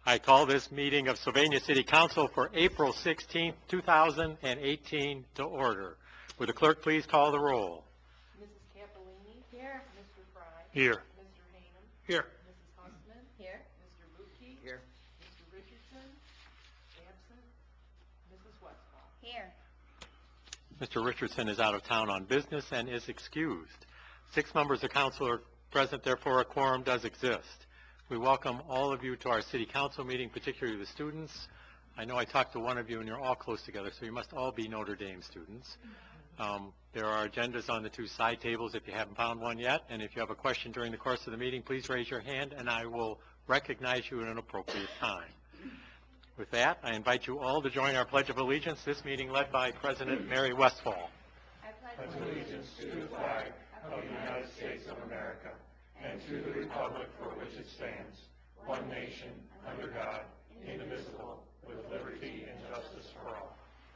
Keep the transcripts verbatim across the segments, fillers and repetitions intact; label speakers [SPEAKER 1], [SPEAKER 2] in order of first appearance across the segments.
[SPEAKER 1] I call this meeting of Sylvania City Council for April sixteenth, two thousand eighteen to order. Would the clerk please call the roll?
[SPEAKER 2] Missus Cappellini. Here. Mister Fry.
[SPEAKER 1] Here.
[SPEAKER 2] Mister Hanem.
[SPEAKER 1] Here.
[SPEAKER 2] Missus Hussman. Here. Mister Lukey.
[SPEAKER 3] Here.
[SPEAKER 2] Mister Richardson. Absent. Missus Westphal.
[SPEAKER 4] Here.
[SPEAKER 1] Mister Richardson is out of town on business and is excused. Six members of council are present, therefore a quorum does exist. We welcome all of you to our city council meeting, particularly the students. I know I talked to one of you and you're all close together, so you must all be Notre Dame students. Um, there are agendas on the two side tables if you haven't found one yet, and if you have a question during the course of the meeting, please raise your hand and I will recognize you at an appropriate time. With that, I invite you all to join our Pledge of Allegiance, this meeting led by President Mary Westphal.
[SPEAKER 4] I
[SPEAKER 5] pledge allegiance to the flag of the United States of America and to the republic for which it stands, one nation, under God, indivisible, with liberty and justice for all.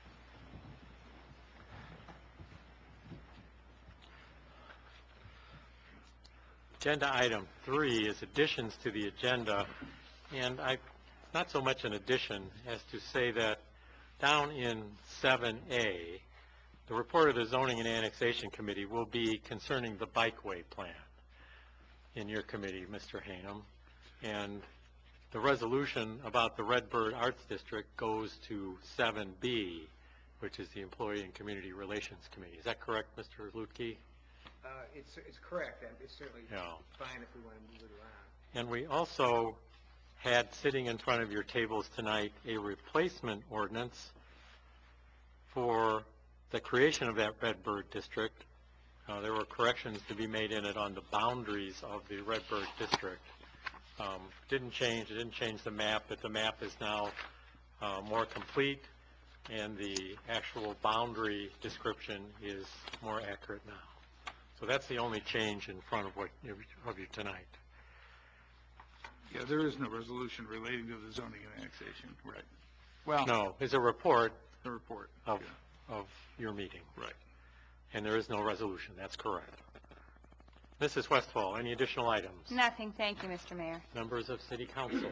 [SPEAKER 1] Agenda item three is additions to the agenda, and I, not so much an addition as to say that down in seven A, the report of the Zoning and Annexation Committee will be concerning the bikeway plan in your committee, Mister Hanem, and the resolution about the Redbird Arts District goes to seven B, which is the Employee and Community Relations Committee. Is that correct, Mister Lutke?
[SPEAKER 3] Uh, it's, it's correct. It's certainly
[SPEAKER 1] Yeah.
[SPEAKER 3] fine if we want to move it around.
[SPEAKER 1] And we also had sitting in front of your tables tonight a replacement ordinance for the creation of that Redbird District. Uh, there were corrections to be made in it on the boundaries of the Redbird District. Um, didn't change, it didn't change the map, but the map is now uh, more complete and the actual boundary description is more accurate now. So that's the only change in front of what of you tonight.
[SPEAKER 6] Yeah, there is no resolution relating to the zoning and annexation, right? Well,
[SPEAKER 1] No, it's a report
[SPEAKER 6] the report
[SPEAKER 1] of,
[SPEAKER 6] yeah.
[SPEAKER 1] of your meeting.
[SPEAKER 6] Right.
[SPEAKER 1] And there is no resolution, that's correct. Missus Westphal, any additional items?
[SPEAKER 4] Nothing, thank you, Mister Mayor.
[SPEAKER 1] Members of City Council?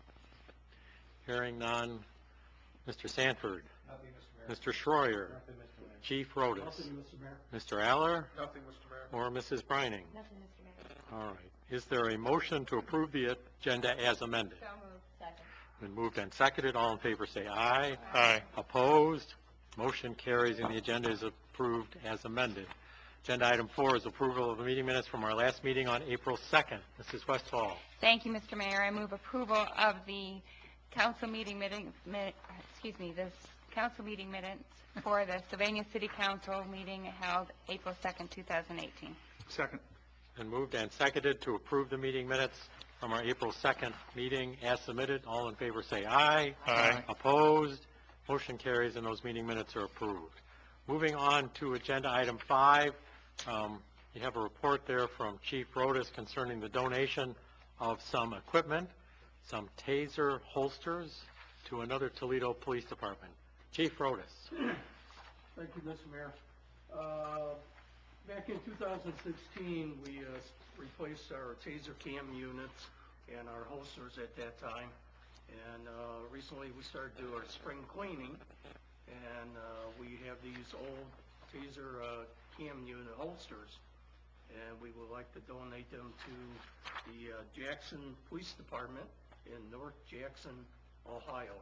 [SPEAKER 1] Hearing none. Mister Sanford?
[SPEAKER 3] Nothing, Mister Mayor.
[SPEAKER 1] Mister Schroyer?
[SPEAKER 3] Nothing, Mister Mayor.
[SPEAKER 1] Chief Rodas?
[SPEAKER 3] Nothing, Mister Mayor.
[SPEAKER 1] Mister Aller?
[SPEAKER 3] Nothing, Mister Mayor.
[SPEAKER 1] Or Missus Brining?
[SPEAKER 4] Nothing, Mister Mayor.
[SPEAKER 1] All right. Is there a motion to approve the agenda as amended?
[SPEAKER 4] So moved. Second.
[SPEAKER 1] Been moved and seconded. All in favor say aye.
[SPEAKER 6] Aye.
[SPEAKER 1] Opposed? Motion carries and the agenda is approved as amended. Agenda item four is approval of the meeting minutes from our last meeting on April second. Missus Westphal.
[SPEAKER 4] Thank you, Mister Mayor. I move approval of the council meeting meeting, mi- excuse me, this council meeting minutes for the Sylvania City Council meeting held April second, two thousand eighteen.
[SPEAKER 6] Second.
[SPEAKER 1] Been moved and seconded to approve the meeting minutes from our April second meeting as submitted. All in favor say aye.
[SPEAKER 6] Aye.
[SPEAKER 1] Opposed? Motion carries and those meeting minutes are approved. Moving on to agenda item five, um, you have a report there from Chief Rodas concerning the donation of some equipment, some taser holsters to another Toledo Police Department. Chief Rodas.
[SPEAKER 7] Thank you, Mister Mayor. Uh, Back in two thousand sixteen, we uh, replaced our taser cam units and our holsters at that time. And uh, recently we started to do our spring cleaning, and uh, we have these old taser uh, cam unit holsters. And we would like to donate them to the uh, Jackson Police Department in North Jackson, Ohio.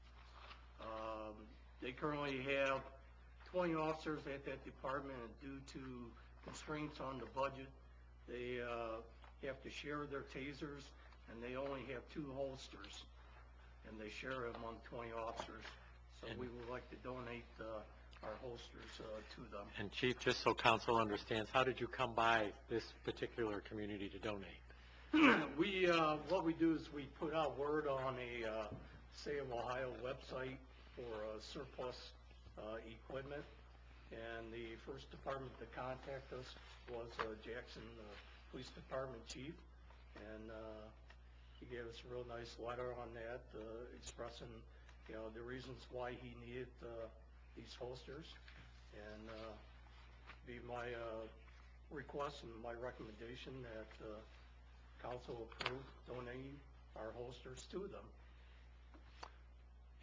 [SPEAKER 7] Um, They currently have twenty officers at that department, and due to constraints on the budget, they uh, have to share their tasers, and they only have two holsters, and they share them among twenty officers. So we would like to donate uh, our holsters uh, to them.
[SPEAKER 1] And Chief, just so council understands, how did you come by this particular community to donate?
[SPEAKER 7] We, uh, what we do is we put out word on a uh, State of Ohio website for uh, surplus uh, equipment, and the first department to contact us was uh, Jackson uh, Police Department Chief, and uh, he gave us a real nice letter on that, uh, expressing, you know, the reasons why he needed uh, these holsters, and uh, be my uh, request and my recommendation that uh, council approve donating our holsters to them.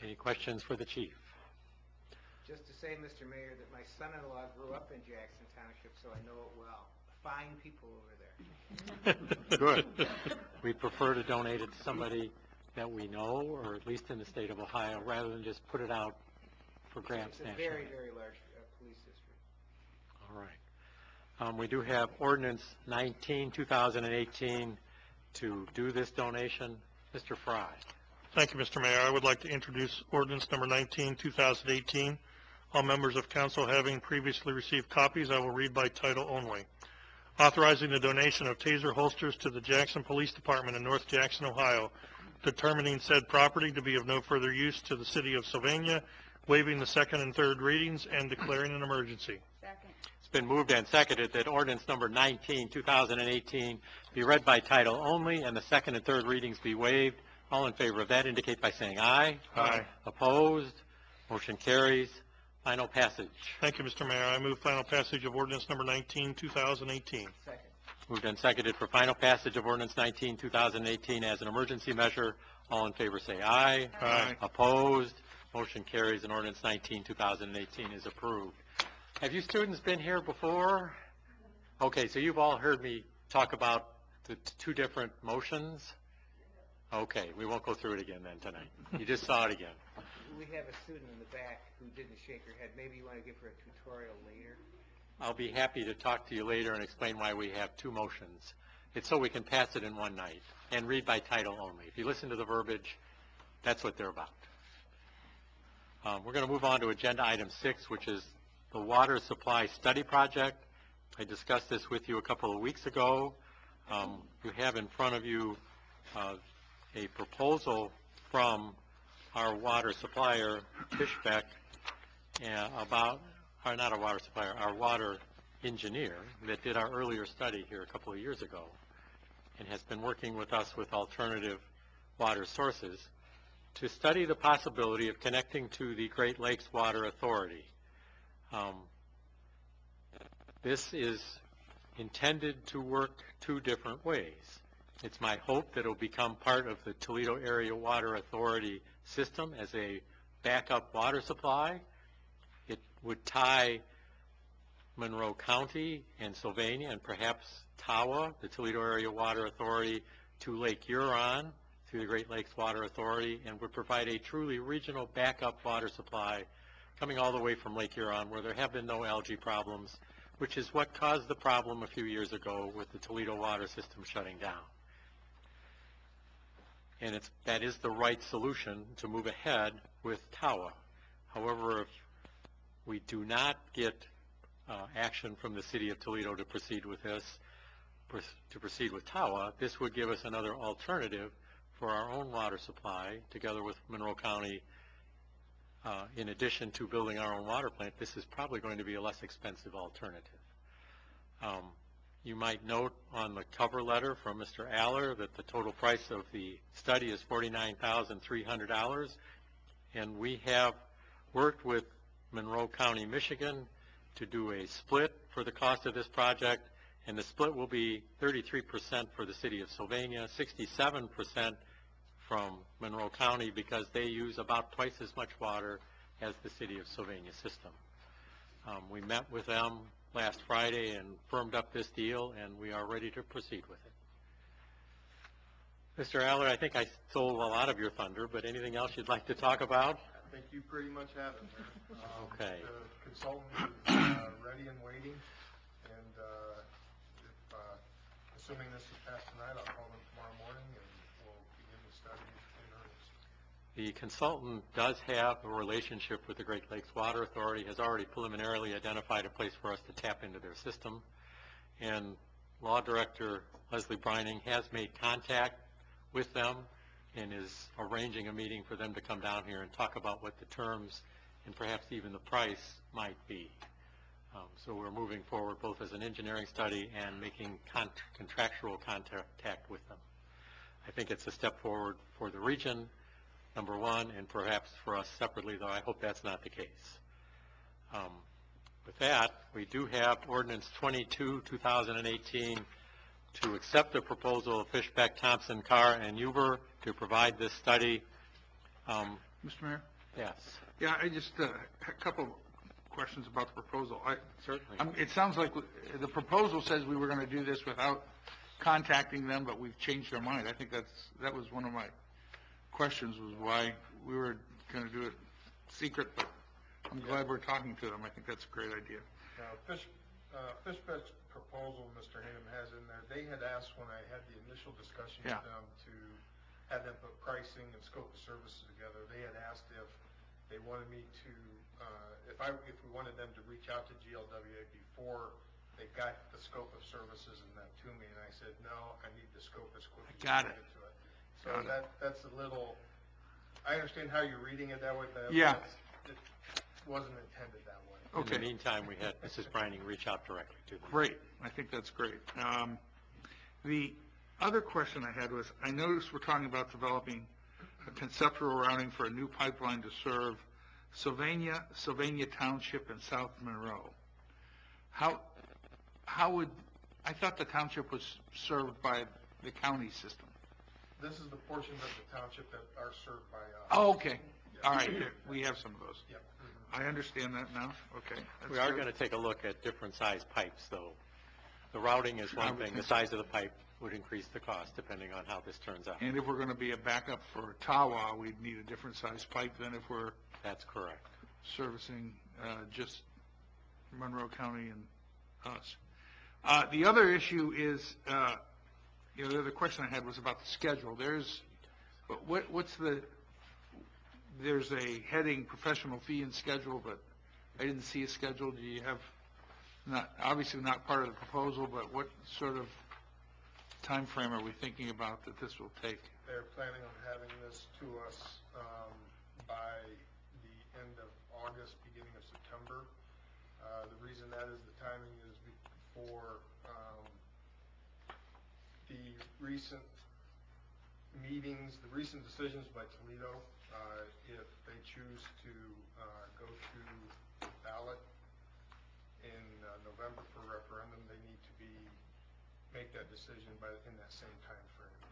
[SPEAKER 1] Any questions for the chief?
[SPEAKER 3] Just to say, Mister Mayor, that my son-in-law grew up in Jackson Township, so I know it well. Fine people over there.
[SPEAKER 1] Good. We prefer to donate it to somebody that we know, or at least in the state of Ohio, rather than just put it out for grants
[SPEAKER 3] It's a
[SPEAKER 1] nationally.
[SPEAKER 3] very, very large uh, police district.
[SPEAKER 1] All right. Um, we do have ordinance nineteen, two thousand eighteen to do this donation. Mister Fry.
[SPEAKER 5] Thank you, Mister Mayor. I would like to introduce ordinance number nineteen, two thousand eighteen. All members of council having previously received copies, I will read by title only. Authorizing the donation of taser holsters to the Jackson Police Department in North Jackson, Ohio, determining said property to be of no further use to the city of Sylvania, waiving the second and third readings, and declaring an emergency.
[SPEAKER 4] Second.
[SPEAKER 1] It's been moved and seconded that ordinance number nineteen, two thousand eighteen be read by title only and the second and third readings be waived. All in favor of that indicate by saying aye.
[SPEAKER 5] Aye.
[SPEAKER 1] Opposed? Motion carries. Final passage.
[SPEAKER 5] Thank you, Mister Mayor. I move final passage of ordinance number nineteen, two thousand eighteen.
[SPEAKER 3] Second.
[SPEAKER 1] Moved and seconded for final passage of ordinance nineteen, two thousand eighteen as an emergency measure. All in favor say aye.
[SPEAKER 5] Aye.
[SPEAKER 1] Opposed? Motion carries and ordinance nineteen, two thousand eighteen is approved. Have you students been here before? Okay, so you've all heard me talk about the t- two different motions? Okay, we won't go through it again then tonight. You just saw it again.
[SPEAKER 3] We have a student in the back who didn't shake her head. Maybe you want to give her a tutorial later?
[SPEAKER 1] I'll be happy to talk to you later and explain why we have two motions. It's so we can pass it in one night and read by title only. If you listen to the verbiage, that's what they're about. Um, we're going to move on to agenda item six, which is the water supply study project. I discussed this with you a couple of weeks ago. Um, you have in front of you uh, a proposal from our water supplier, Fishbeck, uh, about, or not our water supplier, our water engineer that did our earlier study here a couple of years ago and has been working with us with alternative water sources to study the possibility of connecting to the Great Lakes Water Authority. Um, this is intended to work two different ways. It's my hope that it will become part of the Toledo Area Water Authority system as a backup water supply. It would tie Monroe County and Sylvania and perhaps Tawa, the Toledo Area Water Authority, to Lake Huron through the Great Lakes Water Authority, and would provide a truly regional backup water supply coming all the way from Lake Huron, where there have been no algae problems, which is what caused the problem a few years ago with the Toledo water system shutting down. And it's, that is the right solution to move ahead with Tawa. However, if we do not get uh, action from the city of Toledo to proceed with this, to proceed with Tawa, this would give us another alternative for our own water supply, together with Monroe County. Uh, in addition to building our own water plant, this is probably going to be a less expensive alternative. Um, you might note on the cover letter from Mister Aller that the total price of the study is forty-nine thousand three hundred dollars, and we have worked with Monroe County, Michigan to do a split for the cost of this project, and the split will be thirty-three percent for the city of Sylvania, sixty-seven percent from Monroe County, because they use about twice as much water as the city of Sylvania system. Um, we met with them last Friday and firmed up this deal, and we are ready to proceed with it. Mister Aller, I think I stole a lot of your thunder, but anything else you'd like to talk about?
[SPEAKER 8] I think you pretty much have it, Mayor. Um,
[SPEAKER 1] Okay.
[SPEAKER 8] The consultant is uh, ready and waiting, and uh, if, uh, assuming this is passed tonight, I'll call them tomorrow morning, and we'll begin the study in earnest.
[SPEAKER 1] The consultant does have a relationship with the Great Lakes Water Authority, has already preliminarily identified a place for us to tap into their system, and Law Director Leslie Brining has made contact with them and is arranging a meeting for them to come down here and talk about what the terms and perhaps even the price might be. Um, so we're moving forward both as an engineering study and making con contractual contact with them. I think it's a step forward for the region, number one, and perhaps for us separately, though I hope that's not the case. Um, with that, we do have ordinance twenty-two, two thousand eighteen to accept the proposal of Fishbeck, Thompson, Carr, and Huber to provide this study. Um,
[SPEAKER 6] Mister Mayor?
[SPEAKER 1] Yes,
[SPEAKER 6] Yeah, I just, uh, a couple questions about the proposal. I,
[SPEAKER 1] certainly.
[SPEAKER 6] Um, It sounds like w- the proposal says we were going to do this without contacting them, but we've changed our mind. I think that's, that was one of my questions, was why we were going to do it secret, but I'm glad we're talking to them. I think that's a great idea.
[SPEAKER 8] Now, Fish, uh, Fishbeck's proposal, Mister Hingham has in there, they had asked when I had the initial discussion
[SPEAKER 6] Yeah.
[SPEAKER 8] with them to have them put pricing and scope of services together. They had asked if they wanted me to, uh, if I, if we wanted them to reach out to G L W A before they got the scope of services and that to me, and I said, no, I need the scope as quick as you
[SPEAKER 6] Got
[SPEAKER 8] can
[SPEAKER 6] it.
[SPEAKER 8] get to it. So
[SPEAKER 6] Got it.
[SPEAKER 8] that, that's a little, I understand how you're reading it that way, but
[SPEAKER 6] Yeah.
[SPEAKER 8] that's- it wasn't intended that way.
[SPEAKER 1] In the
[SPEAKER 6] Okay.
[SPEAKER 1] meantime, we had Missus Brining reach out directly to them.
[SPEAKER 6] Great, I think that's great. Um, The other question I had was, I noticed we're talking about developing a conceptual routing for a new pipeline to serve Sylvania, Sylvania Township and South Monroe. How, how would, I thought the township was served by the county system.
[SPEAKER 8] This is the portions of the township that are served by us.
[SPEAKER 6] Oh, okay, all right, there- we have some of those.
[SPEAKER 8] Yep.
[SPEAKER 6] I understand that now, okay.
[SPEAKER 1] We are going to take a look at different size pipes, though. The routing is
[SPEAKER 6] I
[SPEAKER 1] one
[SPEAKER 6] would
[SPEAKER 1] thing, the
[SPEAKER 6] think so.
[SPEAKER 1] size of the pipe would increase the cost depending on how this turns out.
[SPEAKER 6] And if we're going to be a backup for Tawa, we'd need a different size pipe than if we're
[SPEAKER 1] That's correct.
[SPEAKER 6] servicing uh, just Monroe County and us. Uh, The other issue is, uh, you know, the other question I had was about the schedule. There's, what, what's the, there's a heading, professional fee and schedule, but I didn't see a schedule. Do you have, not, obviously not part of the proposal, but what sort of time frame are we thinking about that this will take?
[SPEAKER 8] They're planning on having this to us um, by the end of August, beginning of September. Uh, The reason that is, the timing is before um, the recent meetings, the recent decisions by Toledo, uh, if they choose to uh, go to ballot in uh, November for referendum, they need to be, make that decision by, in that same time frame.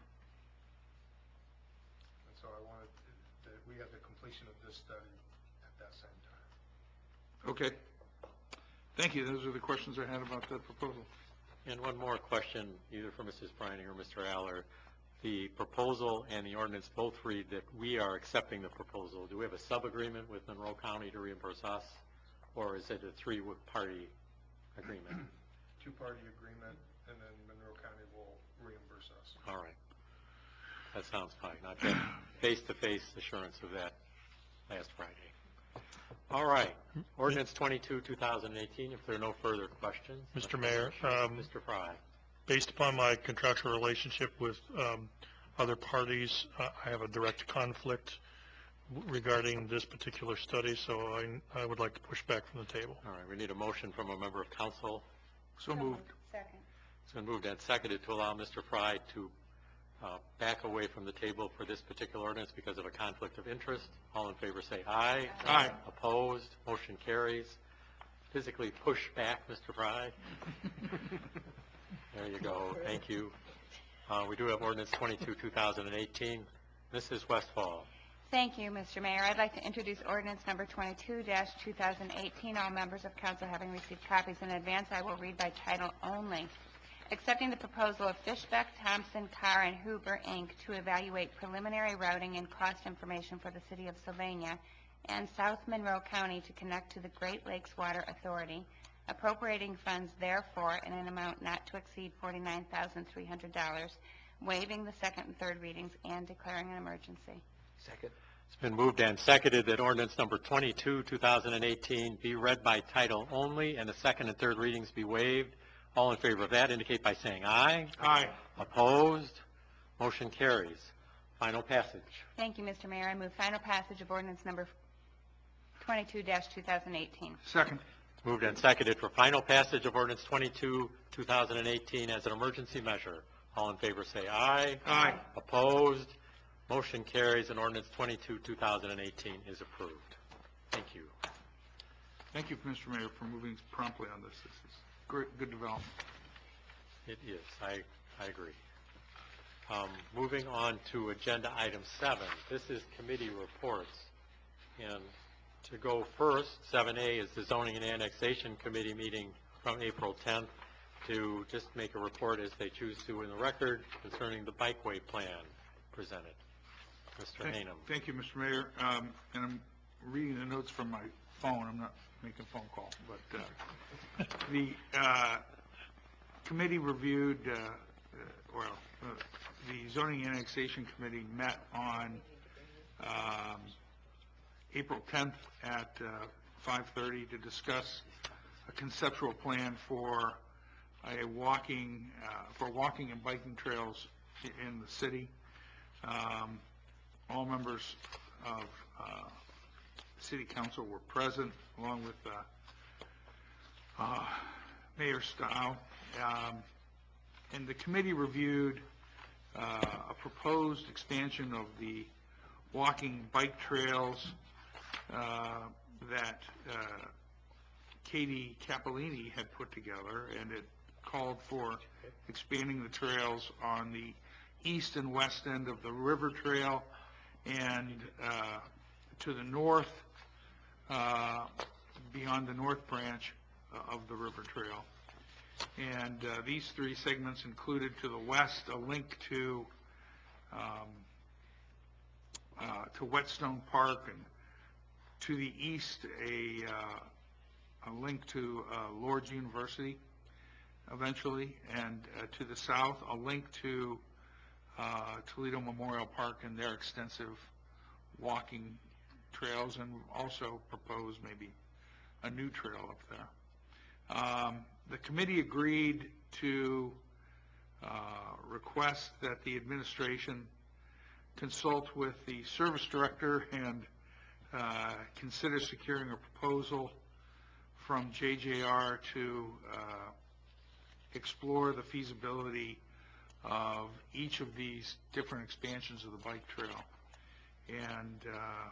[SPEAKER 8] And so I wanted, to- that we have the completion of this study at that same time.
[SPEAKER 6] Okay. Thank you. Those are the questions I had about the proposal.
[SPEAKER 1] And one more question, either for Missus Brining or Mister Aller. The proposal and the ordinance both read that we are accepting the proposal. Do we have a sub-agreement with Monroe County to reimburse us, or is it a three-party agreement?
[SPEAKER 8] Two-party agreement, and then Monroe County will reimburse us.
[SPEAKER 1] All right. That sounds fine. I've got face-to-face assurance of that last Friday. All right. Ordinance twenty-two, two thousand eighteen, if there are no further questions.
[SPEAKER 5] Mister Mayor, um,
[SPEAKER 1] Mister Fry.
[SPEAKER 5] based upon my contractual relationship with um, other parties, uh, I have a direct conflict w- regarding this particular study, so I, I would like to push back from the table.
[SPEAKER 1] All right, we need a motion from a member of council.
[SPEAKER 6] So moved.
[SPEAKER 4] Second.
[SPEAKER 1] It's been moved and seconded to allow Mister Fry to uh, back away from the table for this particular ordinance because of a conflict of interest. All in favor say aye.
[SPEAKER 6] Aye.
[SPEAKER 1] Opposed, motion carries. Physically push back, Mister Fry. There you go, thank you. Uh, We do have ordinance twenty-two, two thousand eighteen. Missus Westfall.
[SPEAKER 4] Thank you, Mister Mayor. I'd like to introduce ordinance number twenty-two, two thousand eighteen. All members of council having received copies in advance, I will read by title only. Accepting the proposal of Fishbeck, Thompson, Carr, and Huber, Incorporated to evaluate preliminary routing and cost information for the city of Sylvania and South Monroe County to connect to the Great Lakes Water Authority, appropriating funds therefore in an amount not to exceed forty-nine thousand three hundred dollars, waiving the second and third readings, and declaring an emergency.
[SPEAKER 3] Second.
[SPEAKER 1] It's been moved and seconded that ordinance number twenty-two, two thousand eighteen be read by title only and the second and third readings be waived. All in favor of that indicate by saying aye.
[SPEAKER 6] Aye.
[SPEAKER 1] Opposed? Motion carries. Final passage.
[SPEAKER 4] Thank you, Mister Mayor. I move final passage of ordinance number twenty-two, two thousand eighteen.
[SPEAKER 6] Second.
[SPEAKER 1] Moved and seconded for final passage of ordinance twenty-two, two thousand eighteen as an emergency measure. All in favor say aye.
[SPEAKER 6] Aye.
[SPEAKER 1] Opposed? Motion carries and ordinance twenty-two, two thousand eighteen is approved. Thank you.
[SPEAKER 6] Thank you, Mister Mayor, for moving promptly on this. This is great, good development.
[SPEAKER 1] It is. I, I agree. Um, moving on to agenda item seven. This is committee reports. And to go first, seven A is the Zoning and Annexation Committee meeting from April tenth to just make a report as they choose to in the record concerning the bikeway plan presented. Mister
[SPEAKER 6] Thank-
[SPEAKER 1] Hanem.
[SPEAKER 6] Thank you, Mister Mayor. Um, And I'm reading the notes from my phone. I'm not making a phone call, but uh, the uh, committee reviewed, uh, uh, well, uh, the Zoning Annexation Committee met on um, April tenth at uh, five thirty to discuss a conceptual plan for a walking, uh, for walking and biking trails i- in the city. Um, All members of uh, city council were present, along with uh, uh, Mayor Stowe. Um, And the committee reviewed uh, a proposed expansion of the walking bike trails uh, that uh, Katie Capolini had put together, and it called for expanding the trails on the east and west end of the river trail and uh, to the north, uh, beyond the north branch uh, of the river trail. And uh, these three segments included to the west a link to um, uh, to Whetstone Park, and to the east a, uh, a link to uh, Lord's University eventually, and uh, to the south a link to uh, Toledo Memorial Park and their extensive walking trails, and also propose maybe a new trail up there. Um, the committee agreed to uh, request that the administration consult with the service director and uh, consider securing a proposal from J J R to uh, explore the feasibility of each of these different expansions of the bike trail. And uh,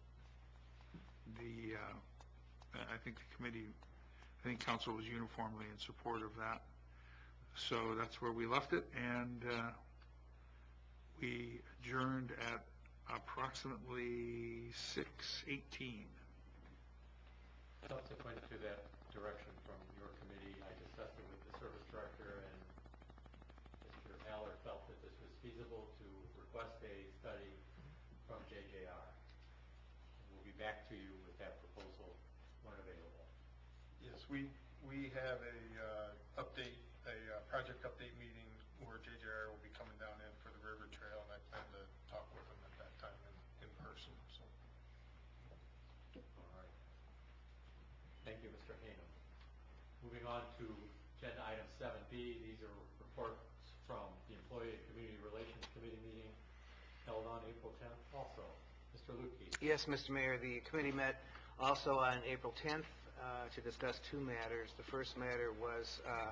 [SPEAKER 6] the, uh, I think the committee, I think council was uniformly in support of that. So that's where we left it, and uh, we adjourned at approximately six eighteen.
[SPEAKER 1] Subsequent to that direction from your committee, I discussed it with the service director, and Mister Allard felt that this was feasible to request a study from J J R. And we'll be back to you with that proposal when available.
[SPEAKER 8] Yes, we, we have a uh, update, a uh, project update meeting where J J R will be coming down in for the river trail, and I plan to talk with them at that time in, in person, so.
[SPEAKER 1] All right. Thank you, Mister Hanem. Moving on to agenda item seven B, these are reports from the Employee and Community Relations Committee meeting held on April tenth also. Mister Lukey.
[SPEAKER 3] Yes, Mister Mayor, the committee met also on April tenth uh, to discuss two matters. The first matter was uh,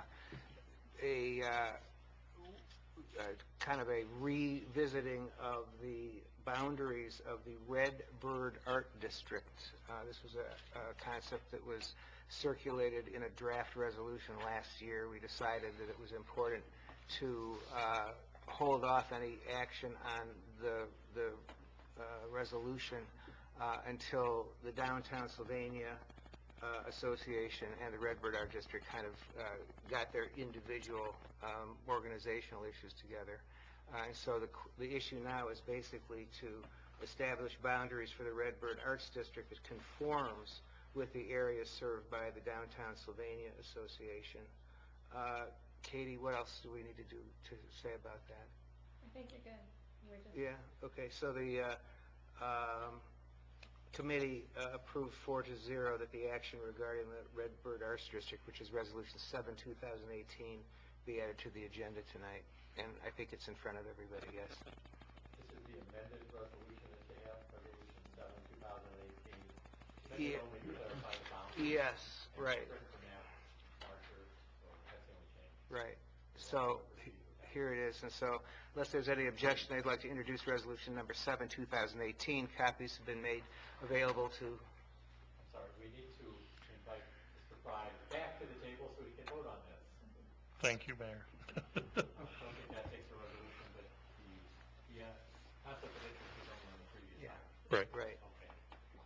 [SPEAKER 3] a uh, uh, kind of a revisiting of the boundaries of the Red Bird Art District. Uh, this was a, a concept that was circulated in a draft resolution last year. We decided that it was important to uh, hold off any action on the, the uh, resolution uh, until the Downtown Sylvania uh, Association and the Redbird Art District kind of uh, got their individual um, organizational issues together. Uh, and so the, the issue now is basically to establish boundaries for the Redbird Arts District that conforms with the area served by the Downtown Sylvania Association. Uh, Katie, what else do we need to do to say about that?
[SPEAKER 4] I think you're good. We're just
[SPEAKER 3] Yeah, okay, so the uh, um, committee uh, approved four to zero that the action regarding the Redbird Arts District, which is Resolution seven, two thousand eighteen, be added to the agenda tonight. And I think it's in front of everybody, yes.
[SPEAKER 1] This is the amended resolution that they have, Resolution seven, two thousand eighteen.
[SPEAKER 3] Yeah.
[SPEAKER 1] Only to clarify the boundaries.
[SPEAKER 3] Yes,
[SPEAKER 1] And
[SPEAKER 3] right,
[SPEAKER 1] different from that, Archer, so that's the only change.
[SPEAKER 3] right. So he- here it is, and so unless there's any objection, I'd like to introduce Resolution Number seven, two thousand eighteen. Copies have been made available to,
[SPEAKER 1] I'm sorry, we need to invite Mister Fry back to the table so we can vote on this.
[SPEAKER 5] Thank you, Mayor.
[SPEAKER 1] I don't think that takes a resolution, but the, the uh, conflict of interest is only on the previous
[SPEAKER 3] Yeah.
[SPEAKER 1] item.
[SPEAKER 5] Right.
[SPEAKER 3] right.
[SPEAKER 1] Okay.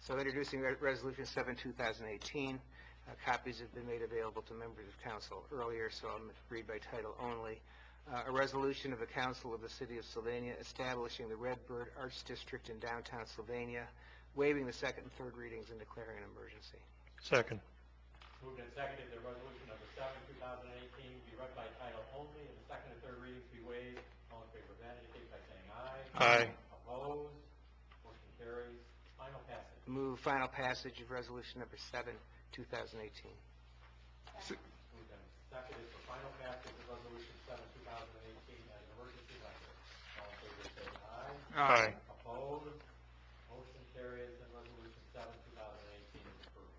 [SPEAKER 3] So introducing Re- Resolution seven, two thousand eighteen. Uh, Copies have been made available to members of council earlier, so I'll read by title only. Uh, A resolution of the Council of the City of Sylvania establishing the Redbird Arts District in downtown Sylvania, waiving the second and third readings and declaring an emergency.
[SPEAKER 1] Second. Moved and seconded that resolution number seven, two thousand eighteen be read by title only and the second and third readings be waived. All in favor of that indicate by saying aye.
[SPEAKER 6] Aye.
[SPEAKER 1] Opposed? Motion carries. Final passage.
[SPEAKER 3] Move final passage of resolution number seven, two thousand eighteen.
[SPEAKER 1] Moved and seconded for final passage of resolution seven, two thousand eighteen as an emergency measure. All in favor say aye.
[SPEAKER 6] Aye.
[SPEAKER 1] Opposed? Motion carries and resolution seven, two thousand eighteen is approved.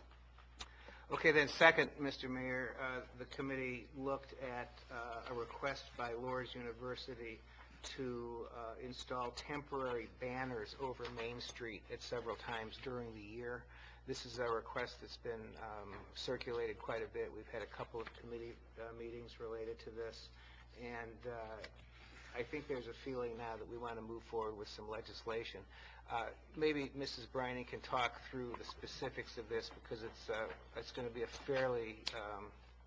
[SPEAKER 3] Okay, then second, Mister Mayor, uh, the committee looked at uh, a request by Lourdes University to uh, install temporary banners over Main Street at several times during the year. This is a request that's been um, circulated quite a bit. We've had a couple of committee uh, meetings related to this, and uh, I think there's a feeling now that we want to move forward with some legislation. Uh, maybe Missus Briney can talk through the specifics of this, because it's uh, it's going to be a fairly um,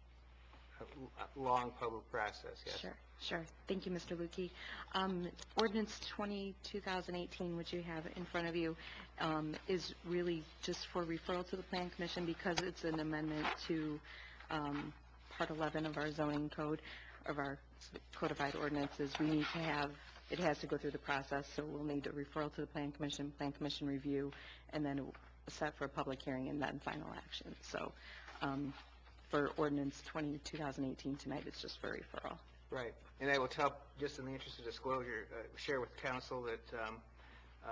[SPEAKER 3] a long public process. Yes.
[SPEAKER 9] Sure, sure. Thank you, Mister Lukey. Um, Ordinance twenty, two thousand eighteen, which you have in front of you, um, is really just for referral to the Plan Commission because it's an amendment to um, Part eleven of our zoning code, of our codified ordinances. We need to have, it has to go through the process, so we'll need a referral to the Plan Commission, Plan Commission review, and then set for a public hearing and then final action. So um, for Ordinance twenty, two thousand eighteen tonight, it's just for referral.
[SPEAKER 3] Right. And I will tell, just in the interest of disclosure, uh, share with council that um, uh,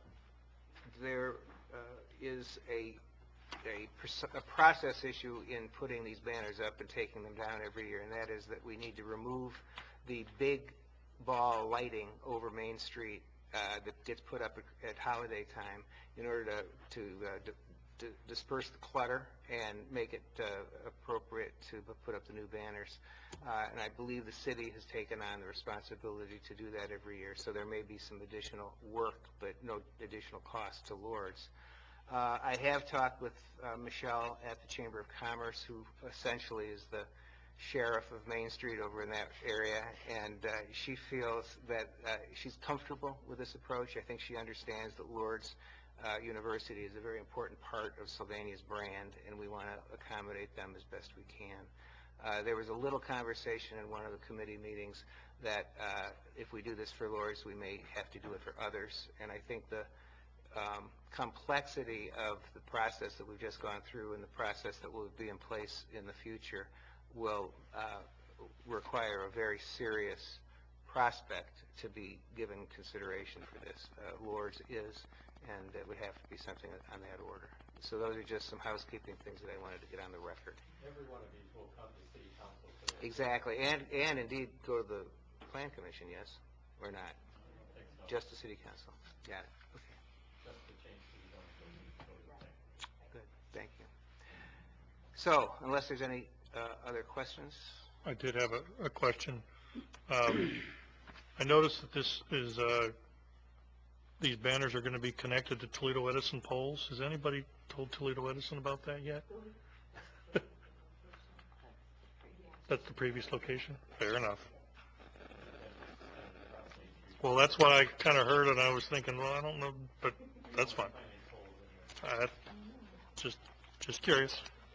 [SPEAKER 3] there uh, is a, a, pers- a process issue in putting these banners up and taking them down every year, and that is that we need to remove the big ball lighting over Main Street uh, that gets put up at, at holiday time in order to, to uh, d- to disperse the clutter and make it uh, appropriate to put up the new banners. Uh, and I believe the city has taken on the responsibility to do that every year, so there may be some additional work, but no additional cost to Lourdes. Uh, I have talked with uh, Michelle at the Chamber of Commerce, who essentially is the sheriff of Main Street over in that area, and uh, she feels that uh, she's comfortable with this approach. I think she understands that Lourdes Uh, University is a very important part of Sylvania's brand, and we want to accommodate them as best we can. Uh, there was a little conversation in one of the committee meetings that uh, if we do this for Lourdes, we may have to do it for others, and I think the um, complexity of the process that we've just gone through and the process that will be in place in the future will uh, require a very serious prospect to be given consideration for this. Uh, Lourdes is, and it would have to be something on that order. So those are just some housekeeping things that I wanted to get on the record.
[SPEAKER 1] Every one of these will come to city council today.
[SPEAKER 3] Exactly, and and indeed go to the Plan Commission, yes, or not?
[SPEAKER 1] I don't think so.
[SPEAKER 3] Just the City Council. Got it. Okay.
[SPEAKER 1] Just to change the zoning code.
[SPEAKER 3] Good. Thank you. So, unless there's any uh, other questions,
[SPEAKER 5] I did have a, a question. Um, I noticed that this is, uh, these banners are going to be connected to Toledo Edison poles. Has anybody told Toledo Edison about that yet? That's the previous location? Fair enough. Well, that's what I kind of heard, and I was thinking, well, I don't know, but that's fine. Uh, just, just curious.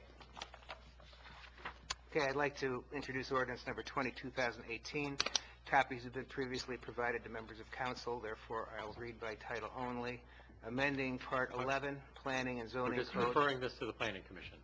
[SPEAKER 3] okay, I'd like to introduce ordinance number twenty, two thousand eighteen. Copies have been previously provided to members of council, therefore I'll read by title only. Amending Part eleven, Planning and
[SPEAKER 1] We're
[SPEAKER 3] Zoning
[SPEAKER 1] just
[SPEAKER 3] Code.
[SPEAKER 1] referring this to the planning commission.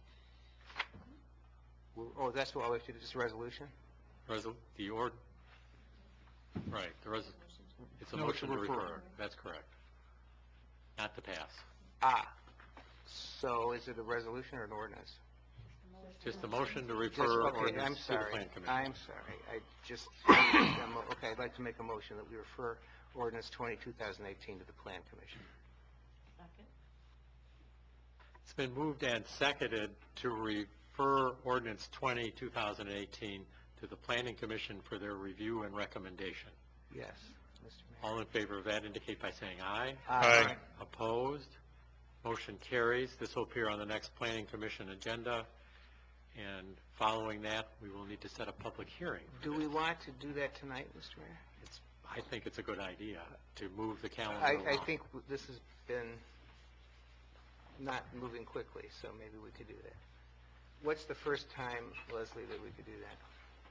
[SPEAKER 3] Oh, that's what I was to do, this resolution?
[SPEAKER 1] Resol, the ord, right, the res, it's a
[SPEAKER 6] No, it's a
[SPEAKER 1] motion to
[SPEAKER 6] referral.
[SPEAKER 1] refer. That's correct. Not to pass.
[SPEAKER 3] Ah, so is it a resolution or an ordinance?
[SPEAKER 1] Just a motion to
[SPEAKER 3] Just-
[SPEAKER 1] refer
[SPEAKER 3] okay, I'm
[SPEAKER 1] ordinance to the
[SPEAKER 3] sorry.
[SPEAKER 1] planning commission.
[SPEAKER 3] I'm sorry. I just, okay, I'd like to make a motion that we refer ordinance twenty, two thousand eighteen to the Plan Commission.
[SPEAKER 2] Second.
[SPEAKER 1] It's been moved and seconded to refer ordinance twenty, two thousand eighteen to the planning commission for their review and recommendation.
[SPEAKER 3] Yes, Mister Mayor.
[SPEAKER 1] All in favor of that indicate by saying aye.
[SPEAKER 3] Aye.
[SPEAKER 1] Opposed? Motion carries. This will appear on the next Planning Commission agenda, and following that, we will need to set a public hearing.
[SPEAKER 3] Do we want to do that tonight, Mister Mayor?
[SPEAKER 1] It's, I think it's a good idea to move the calendar
[SPEAKER 3] I,
[SPEAKER 1] along.
[SPEAKER 3] I think w- this has been not moving quickly, so maybe we could do that. What's the first time, Leslie, that we could do that?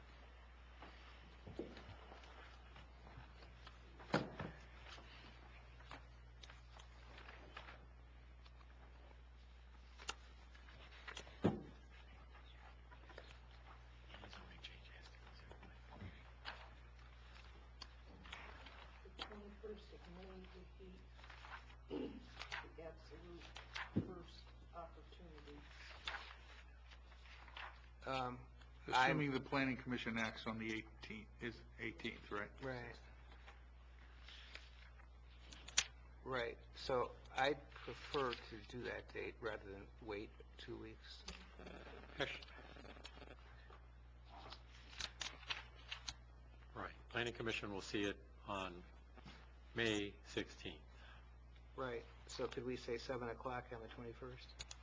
[SPEAKER 2] The twenty-first of May would be the absolute first opportunity.
[SPEAKER 3] Um,
[SPEAKER 6] Assuming the planning commission acts on the eighteenth, is eighteenth, right?
[SPEAKER 3] Right. Right. So I'd prefer to do that date rather than wait two weeks.
[SPEAKER 1] Right. Planning Commission will see it on May sixteenth.
[SPEAKER 3] Right. So could we say seven o'clock on the twenty-first?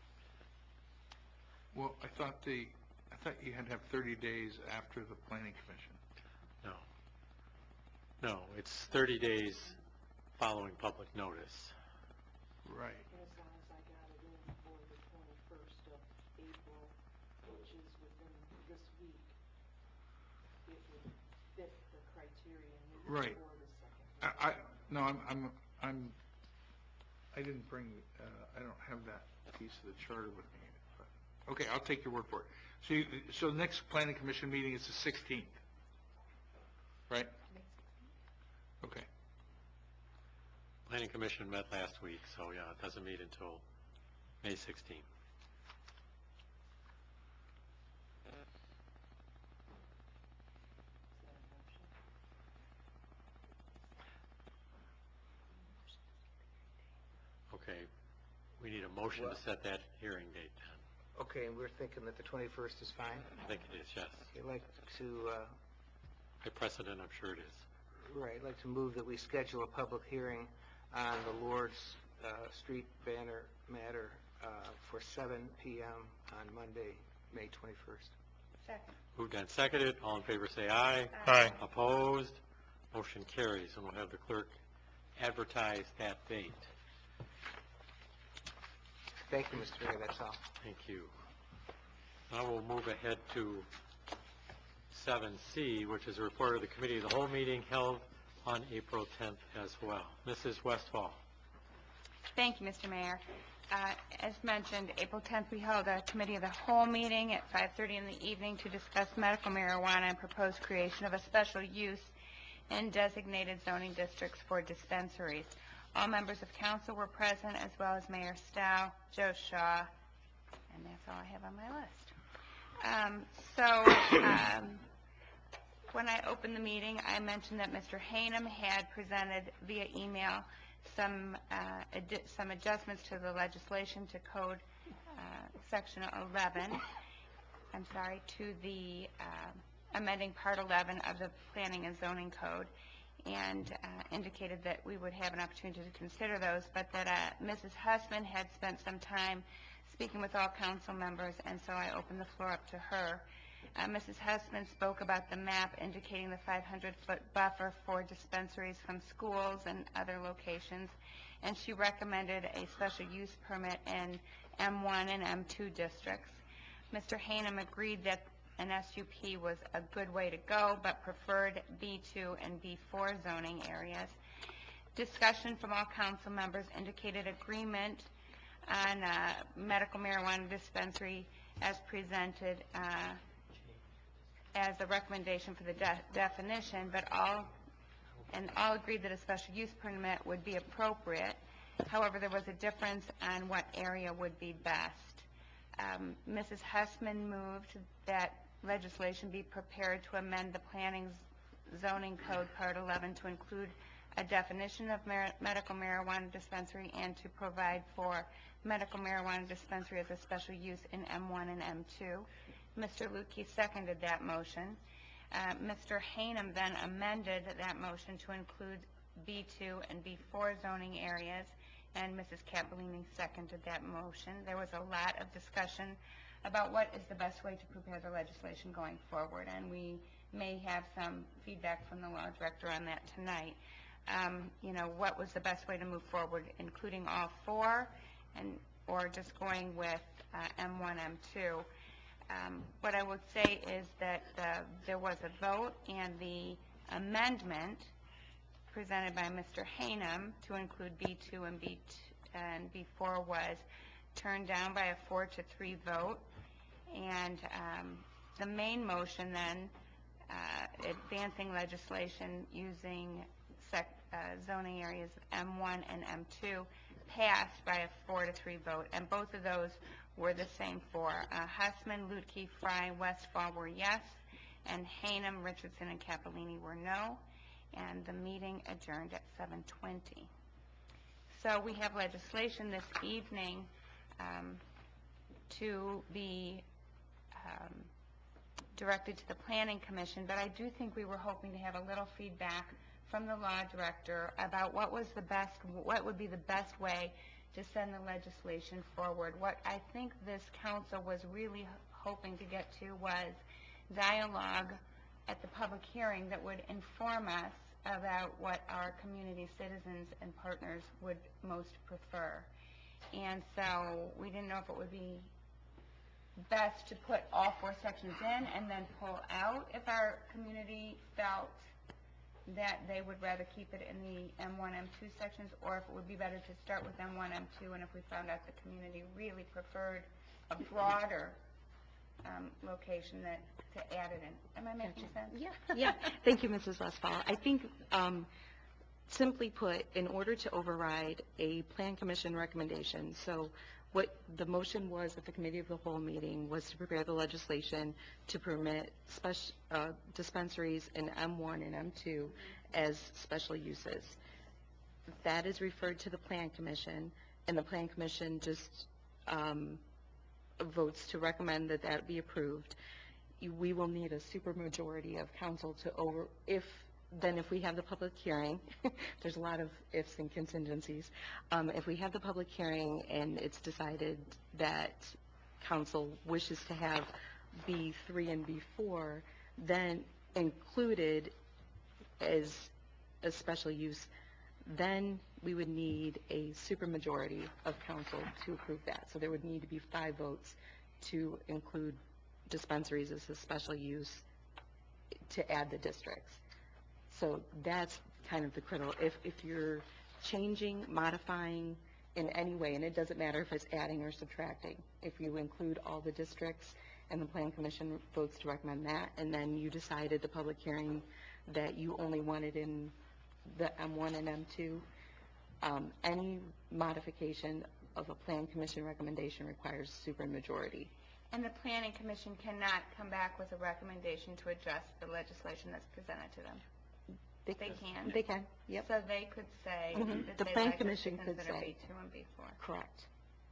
[SPEAKER 6] Well, I thought the, I thought you had to have thirty days after the planning commission.
[SPEAKER 1] No. No, it's thirty days following public notice.
[SPEAKER 6] Right.
[SPEAKER 2] As long as I got it in for the twenty-first of April, which is within this week, it would fit the criteria needed
[SPEAKER 6] Right.
[SPEAKER 2] for the second.
[SPEAKER 6] I, I, no, I'm, I'm, I'm, I didn't bring, uh, I don't have that piece of the charter with me. But, okay, I'll take your word for it. So, you, so the next planning commission meeting is the sixteenth, right? Okay.
[SPEAKER 1] Planning Commission met last week, so yeah, it doesn't meet until May sixteenth. Okay, we need a motion to set that hearing date then.
[SPEAKER 3] Okay, and we're thinking that the twenty-first is fine?
[SPEAKER 1] I think it is, yes.
[SPEAKER 3] I'd like to, uh,
[SPEAKER 1] By precedent, I'm sure it is.
[SPEAKER 3] right, I'd like to move that we schedule a public hearing on the Lord's uh, Street banner matter uh, for seven p m on Monday, May twenty-first.
[SPEAKER 4] Second.
[SPEAKER 1] Moved and seconded. All in favor say aye.
[SPEAKER 6] Aye.
[SPEAKER 1] Opposed? Motion carries, and we'll have the clerk advertise that date.
[SPEAKER 3] Thank you, Mister Mayor, that's all.
[SPEAKER 1] Thank you. Now we'll move ahead to seven C, which is a report of the Committee of the Whole meeting held on April tenth as well. Missus Westfall.
[SPEAKER 4] Thank you, Mister Mayor. Uh, As mentioned, April tenth, we held a Committee of the Whole meeting at five thirty in the evening to discuss medical marijuana and proposed creation of a special use in designated zoning districts for dispensaries. All members of council were present, as well as Mayor Stowe, Joe Shaw, and that's all I have on my list. Um, So, um, when I opened the meeting, I mentioned that Mister Hanum had presented via email some uh, addi- some adjustments to the legislation to code uh, section eleven, I'm sorry, to the uh, amending part eleven of the planning and zoning code, and uh, indicated that we would have an opportunity to consider those, but that uh, Missus Hussman had spent some time speaking with all council members, and so I opened the floor up to her. Uh, Missus Hussman spoke about the map indicating the five hundred foot buffer for dispensaries from schools and other locations, and she recommended a special use permit in M one and M two districts. Mister Hanum agreed that an S U P was a good way to go, but preferred B two and B four zoning areas. Discussion from all council members indicated agreement on uh, medical marijuana dispensary as presented uh, as a recommendation for the de- definition, but all, and all agreed that a special use permit would be appropriate. However, there was a difference on what area would be best. Um, Missus Hussman moved that legislation be prepared to amend the planning zoning code part eleven to include a definition of mar- medical marijuana dispensary and to provide for medical marijuana dispensary as a special use in M one and M two. Mister Lukey seconded that motion. Uh, Mister Hanum then amended that motion to include B two and B four zoning areas and Missus Cappellini seconded that motion. There was a lot of discussion about what is the best way to prepare the legislation going forward, and we may have some feedback from the law director on that tonight. Um, you know, what was the best way to move forward, including all four, and or just going with uh, M one, M two. Um, what I would say is that uh, there was a vote, and the amendment presented by Mister Hanem to include B two and B two and B four was turned down by a four to three vote. And um, the main motion then, uh, advancing legislation using sec, uh, zoning areas of M one and M two, passed by a four to three vote, and both of those were the same for uh, Hussman, Lutke, Fry, Westfall were yes, and Hanem, Richardson, and Cappellini were no, and the meeting adjourned at seven twenty. So we have legislation this evening um, to be um, directed to the Planning Commission, but I do think we were hoping to have a little feedback from the law director about what was the best, what would be the best way to send the legislation forward. What I think this council was really hoping to get to was dialogue at the public hearing that would inform us about what our community citizens and partners would most prefer. And so we didn't know if it would be best to put all four sections in and then pull out if our community felt that they would rather keep it in the M one, M two sections, or if it would be better to start with M one, M two, and if we found out the community really preferred a broader um, location that to add it in. Am I making sense?
[SPEAKER 9] Yeah, yeah. Thank you, Missus Westfall. I think, um, simply put, in order to override a Plan Commission recommendation, so what the motion was at the Committee of the Whole meeting was to prepare the legislation to permit special uh, dispensaries in M one and M two as special uses. That is referred to the Plan Commission, and the Plan Commission just um, votes to recommend that that be approved. We will need a supermajority of council to over, if, then if we have the public hearing, there's a lot of ifs and contingencies. Um, if we have the public hearing and it's decided that council wishes to have B three and B four, then included as a special use, then we would need a supermajority of council to approve that. So there would need to be five votes to include dispensaries as a special use to add the districts. So that's kind of the critical. If, if you're changing, modifying in any way, and it doesn't matter if it's adding or subtracting, if you include all the districts and the Plan Commission votes to recommend that, and then you decide at the public hearing that you only want it in the M one and M two, um, any modification of a Plan Commission recommendation requires supermajority.
[SPEAKER 4] And the Planning Commission cannot come back with a recommendation to adjust the legislation that's presented to them. They can.
[SPEAKER 9] They can, yep.
[SPEAKER 4] So they could say
[SPEAKER 9] Mhm.
[SPEAKER 4] that
[SPEAKER 9] The
[SPEAKER 4] they'd
[SPEAKER 9] Plan
[SPEAKER 4] like us to
[SPEAKER 9] Commission could
[SPEAKER 4] consider
[SPEAKER 9] say.
[SPEAKER 4] B two and B four.
[SPEAKER 9] Correct.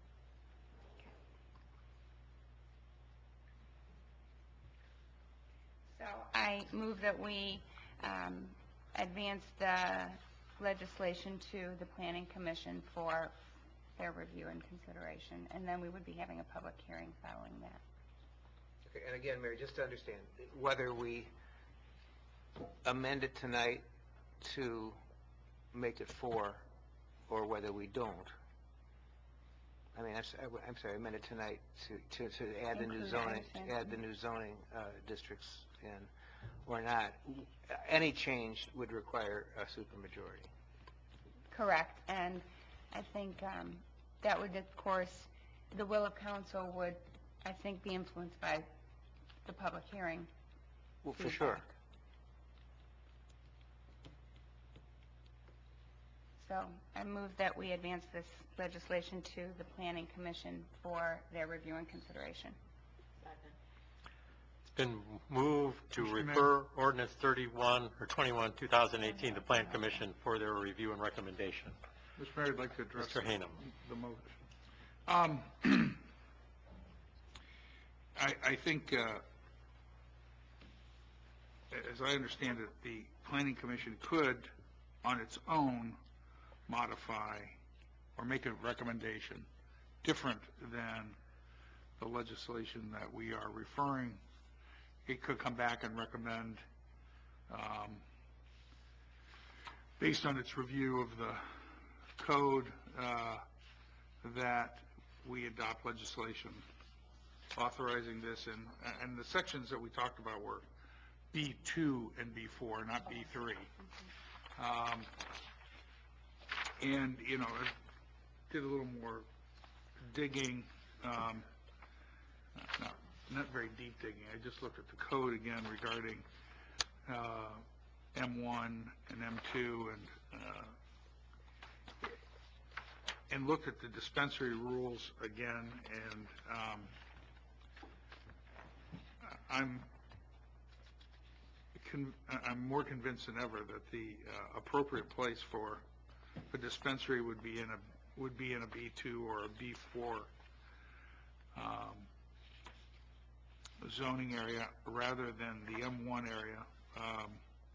[SPEAKER 4] So I move that we um, advance the legislation to the Planning Commission for their review and consideration, and then we would be having a public hearing following that.
[SPEAKER 3] Okay, and again, Mary, just to understand, whether we amend it tonight to make it four, or whether we don't. I mean, I'm, s- I'm sorry, I amend it tonight to, to, to add the new
[SPEAKER 4] Include
[SPEAKER 3] zoning,
[SPEAKER 4] Anderson.
[SPEAKER 3] add the new zoning uh, districts in, or not. Any change would require a supermajority.
[SPEAKER 4] Correct, and I think um, that would, of course, the will of council would, I think, be influenced by the public hearing.
[SPEAKER 3] Well, for
[SPEAKER 4] feedback.
[SPEAKER 3] sure.
[SPEAKER 4] So I move that we advance this legislation to the Planning Commission for their review and consideration.
[SPEAKER 1] It's been moved to
[SPEAKER 6] Commissioner
[SPEAKER 1] refer ordinance thirty-one, or twenty-one, two thousand eighteen, to Plan Commission for their review and recommendation.
[SPEAKER 6] Mister Mayor, I'd like to address
[SPEAKER 1] Mister Hanem.
[SPEAKER 6] the motion. Um, I, I think, uh, as I understand it, the Planning Commission could, on its own, modify or make a recommendation different than the legislation that we are referring. It could come back and recommend, um, based on its review of the code, uh, that we adopt legislation authorizing this, and, and the sections that we talked about were B two and B four, not B three. Um, and, you know, I did a little more digging, um, not, not very deep digging. I just looked at the code again regarding uh, M one and M two, and uh, and looked at the dispensary rules again, and um, I'm con I'm more convinced than ever that the uh, appropriate place for a dispensary would be in a would be in a B two or a B four um, zoning area rather than the M one area. Um,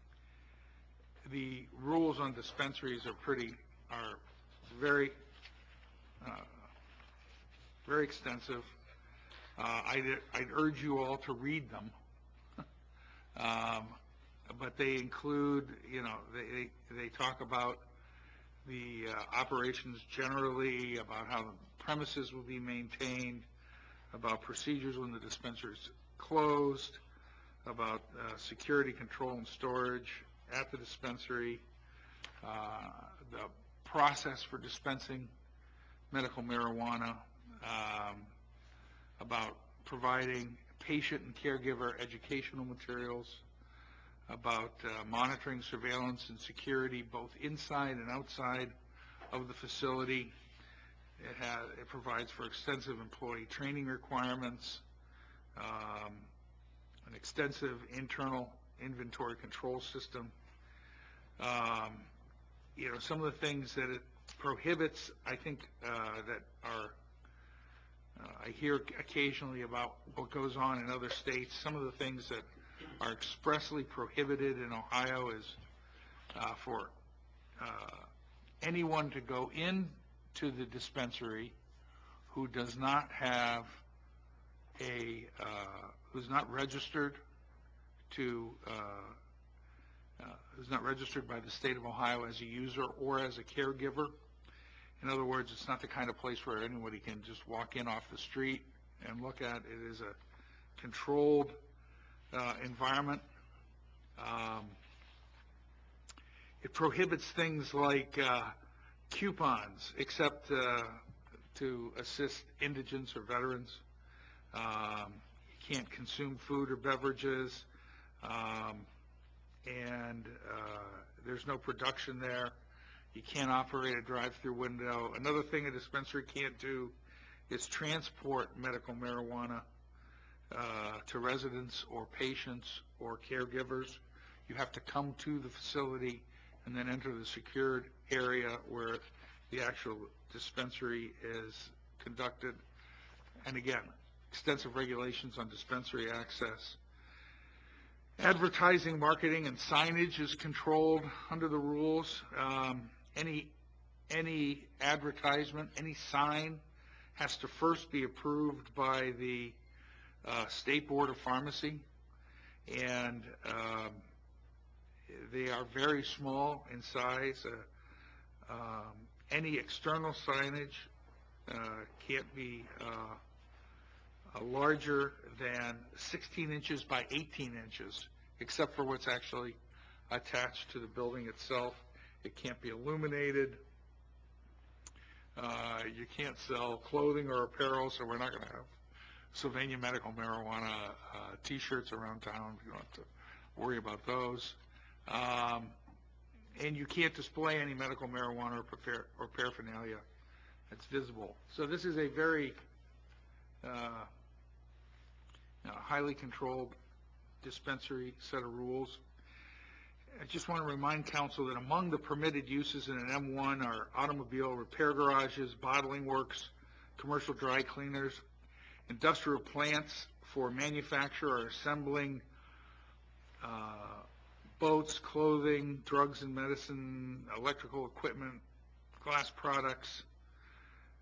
[SPEAKER 6] the rules on dispensaries are pretty are very uh, very extensive. Uh, I'd, I'd urge you all to read them, um, but they include, you know, they, they, they talk about the uh, operations generally, about how the premises will be maintained, about procedures when the dispensary is closed, about uh, security control and storage at the dispensary, uh, the process for dispensing medical marijuana, um, about providing patient and caregiver educational materials, about uh, monitoring, surveillance, and security both inside and outside of the facility. It, has, it provides for extensive employee training requirements, um, an extensive internal inventory control system. Um, you know, some of the things that it prohibits, I think, uh, that are Uh, I hear occasionally about what goes on in other states. Some of the things that are expressly prohibited in Ohio is uh, for uh, anyone to go into the dispensary who does not have a, uh, who's not registered to, uh, uh, who's not registered by the state of Ohio as a user or as a caregiver. In other words, it's not the kind of place where anybody can just walk in off the street and look at. It is a controlled uh, environment. Um, it prohibits things like uh, coupons, except uh, to assist indigents or veterans. Um, you can't consume food or beverages, um, and uh, there's no production there. You can't operate a drive-through window. Another thing a dispensary can't do is transport medical marijuana uh, to residents or patients or caregivers. You have to come to the facility and then enter the secured area where the actual dispensary is conducted. And again, extensive regulations on dispensary access. Advertising, marketing, and signage is controlled under the rules. Um, any any advertisement, any sign has to first be approved by the uh, State Board of Pharmacy, and um, they are very small in size. Uh, um, any external signage uh, can't be uh, larger than sixteen inches by eighteen inches, except for what's actually attached to the building itself. It can't be illuminated. Uh, you can't sell clothing or apparel, so we're not going to have Sylvania medical marijuana uh, T-shirts around town. You don't have to worry about those. Um, and you can't display any medical marijuana or, prepare, or paraphernalia that's visible. So this is a very uh, you know, highly controlled dispensary set of rules. I just want to remind council that among the permitted uses in an M one are automobile repair garages, bottling works, commercial dry cleaners, industrial plants for manufacture or assembling uh, boats, clothing, drugs and medicine, electrical equipment, glass products,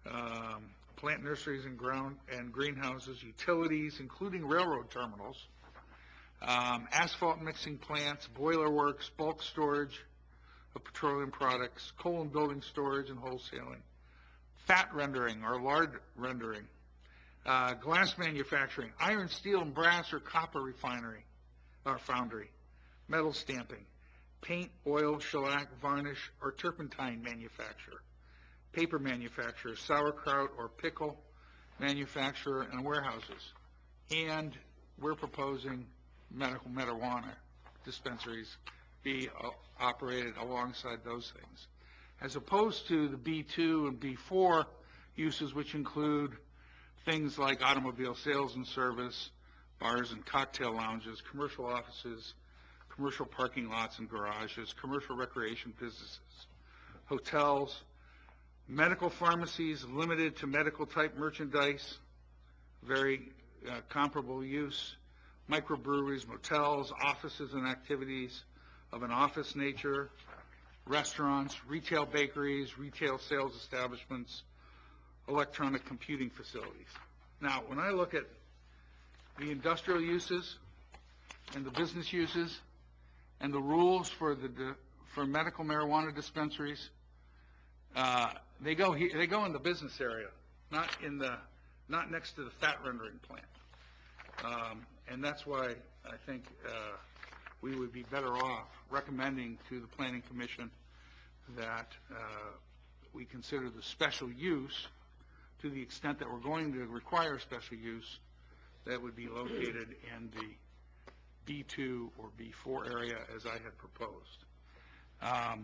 [SPEAKER 6] um, plant nurseries and ground, and greenhouses, utilities, including railroad terminals, um, asphalt mixing plants, boiler works, bulk storage of petroleum products, coal and building storage and wholesaling, fat rendering or lard rendering, uh, glass manufacturing, iron, steel, and brass or copper refinery or foundry, metal stamping, paint, oil, shellac, varnish, or turpentine manufacturer, paper manufacturer, sauerkraut or pickle manufacturer, and warehouses. And we're proposing medical marijuana dispensaries be uh, operated alongside those things, as opposed to the B two and B four uses, which include things like automobile sales and service, bars and cocktail lounges, commercial offices, commercial parking lots and garages, commercial recreation businesses, hotels, medical pharmacies limited to medical type merchandise, very uh, comparable use, microbreweries, motels, offices and activities of an office nature, restaurants, retail bakeries, retail sales establishments, electronic computing facilities. Now, when I look at the industrial uses and the business uses and the rules for the for medical marijuana dispensaries, uh, they go here, they go in the business area, not in the not next to the fat rendering plant, um, and that's why I think uh, we would be better off recommending to the Planning Commission that uh, we consider the special use, to the extent that we're going to require special use, that would be located in the B two or B four area as I had proposed. Um,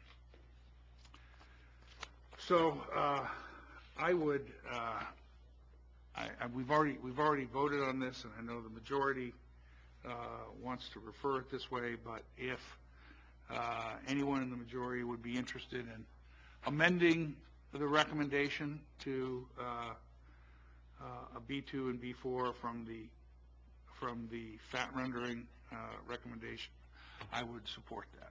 [SPEAKER 6] so uh, I would, uh, I, I, we've already we've already voted on this, and I know the majority uh, wants to refer it this way. But if uh, anyone in the majority would be interested in amending the recommendation to uh, uh, a B two and B four from the from the fat rendering uh, recommendation, I would support that.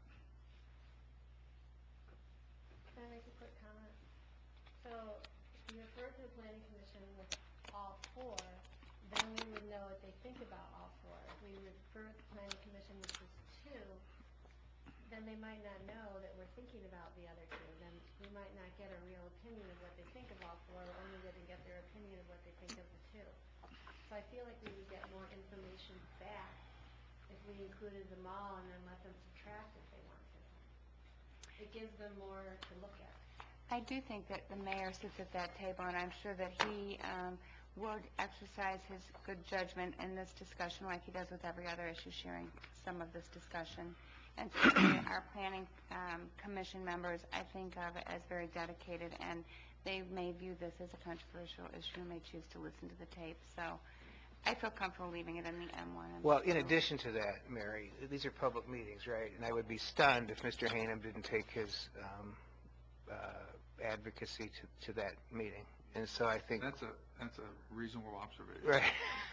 [SPEAKER 10] Can I make a quick comment? So if you refer to the Planning Commission with all four, then we would know what they think about all four. If we refer to the Planning Commission with just two, then they might not know that we're thinking about the other two. Then we might not get a real opinion of what they think of all four. We're only going to get their opinion of what they think of the two. So I feel like we would get more information back if we included them all and then let them subtract if they want to. It gives them more to look at.
[SPEAKER 4] I do think that the mayor sits at that table, and I'm sure that he um, would exercise his good judgment in this discussion like he does with every other issue, sharing some of this discussion. And certainly our planning um, commission members, I think of as very dedicated, and they may view this as a controversial issue and may choose to listen to the tape. So I feel comfortable leaving it in the M one.
[SPEAKER 3] Well, in addition to that, Mary, these are public meetings, right? And I would be stunned if Mister Hanum didn't take his um, uh, advocacy to, to that meeting. And so I think
[SPEAKER 6] That's a that's a reasonable observation.
[SPEAKER 3] right.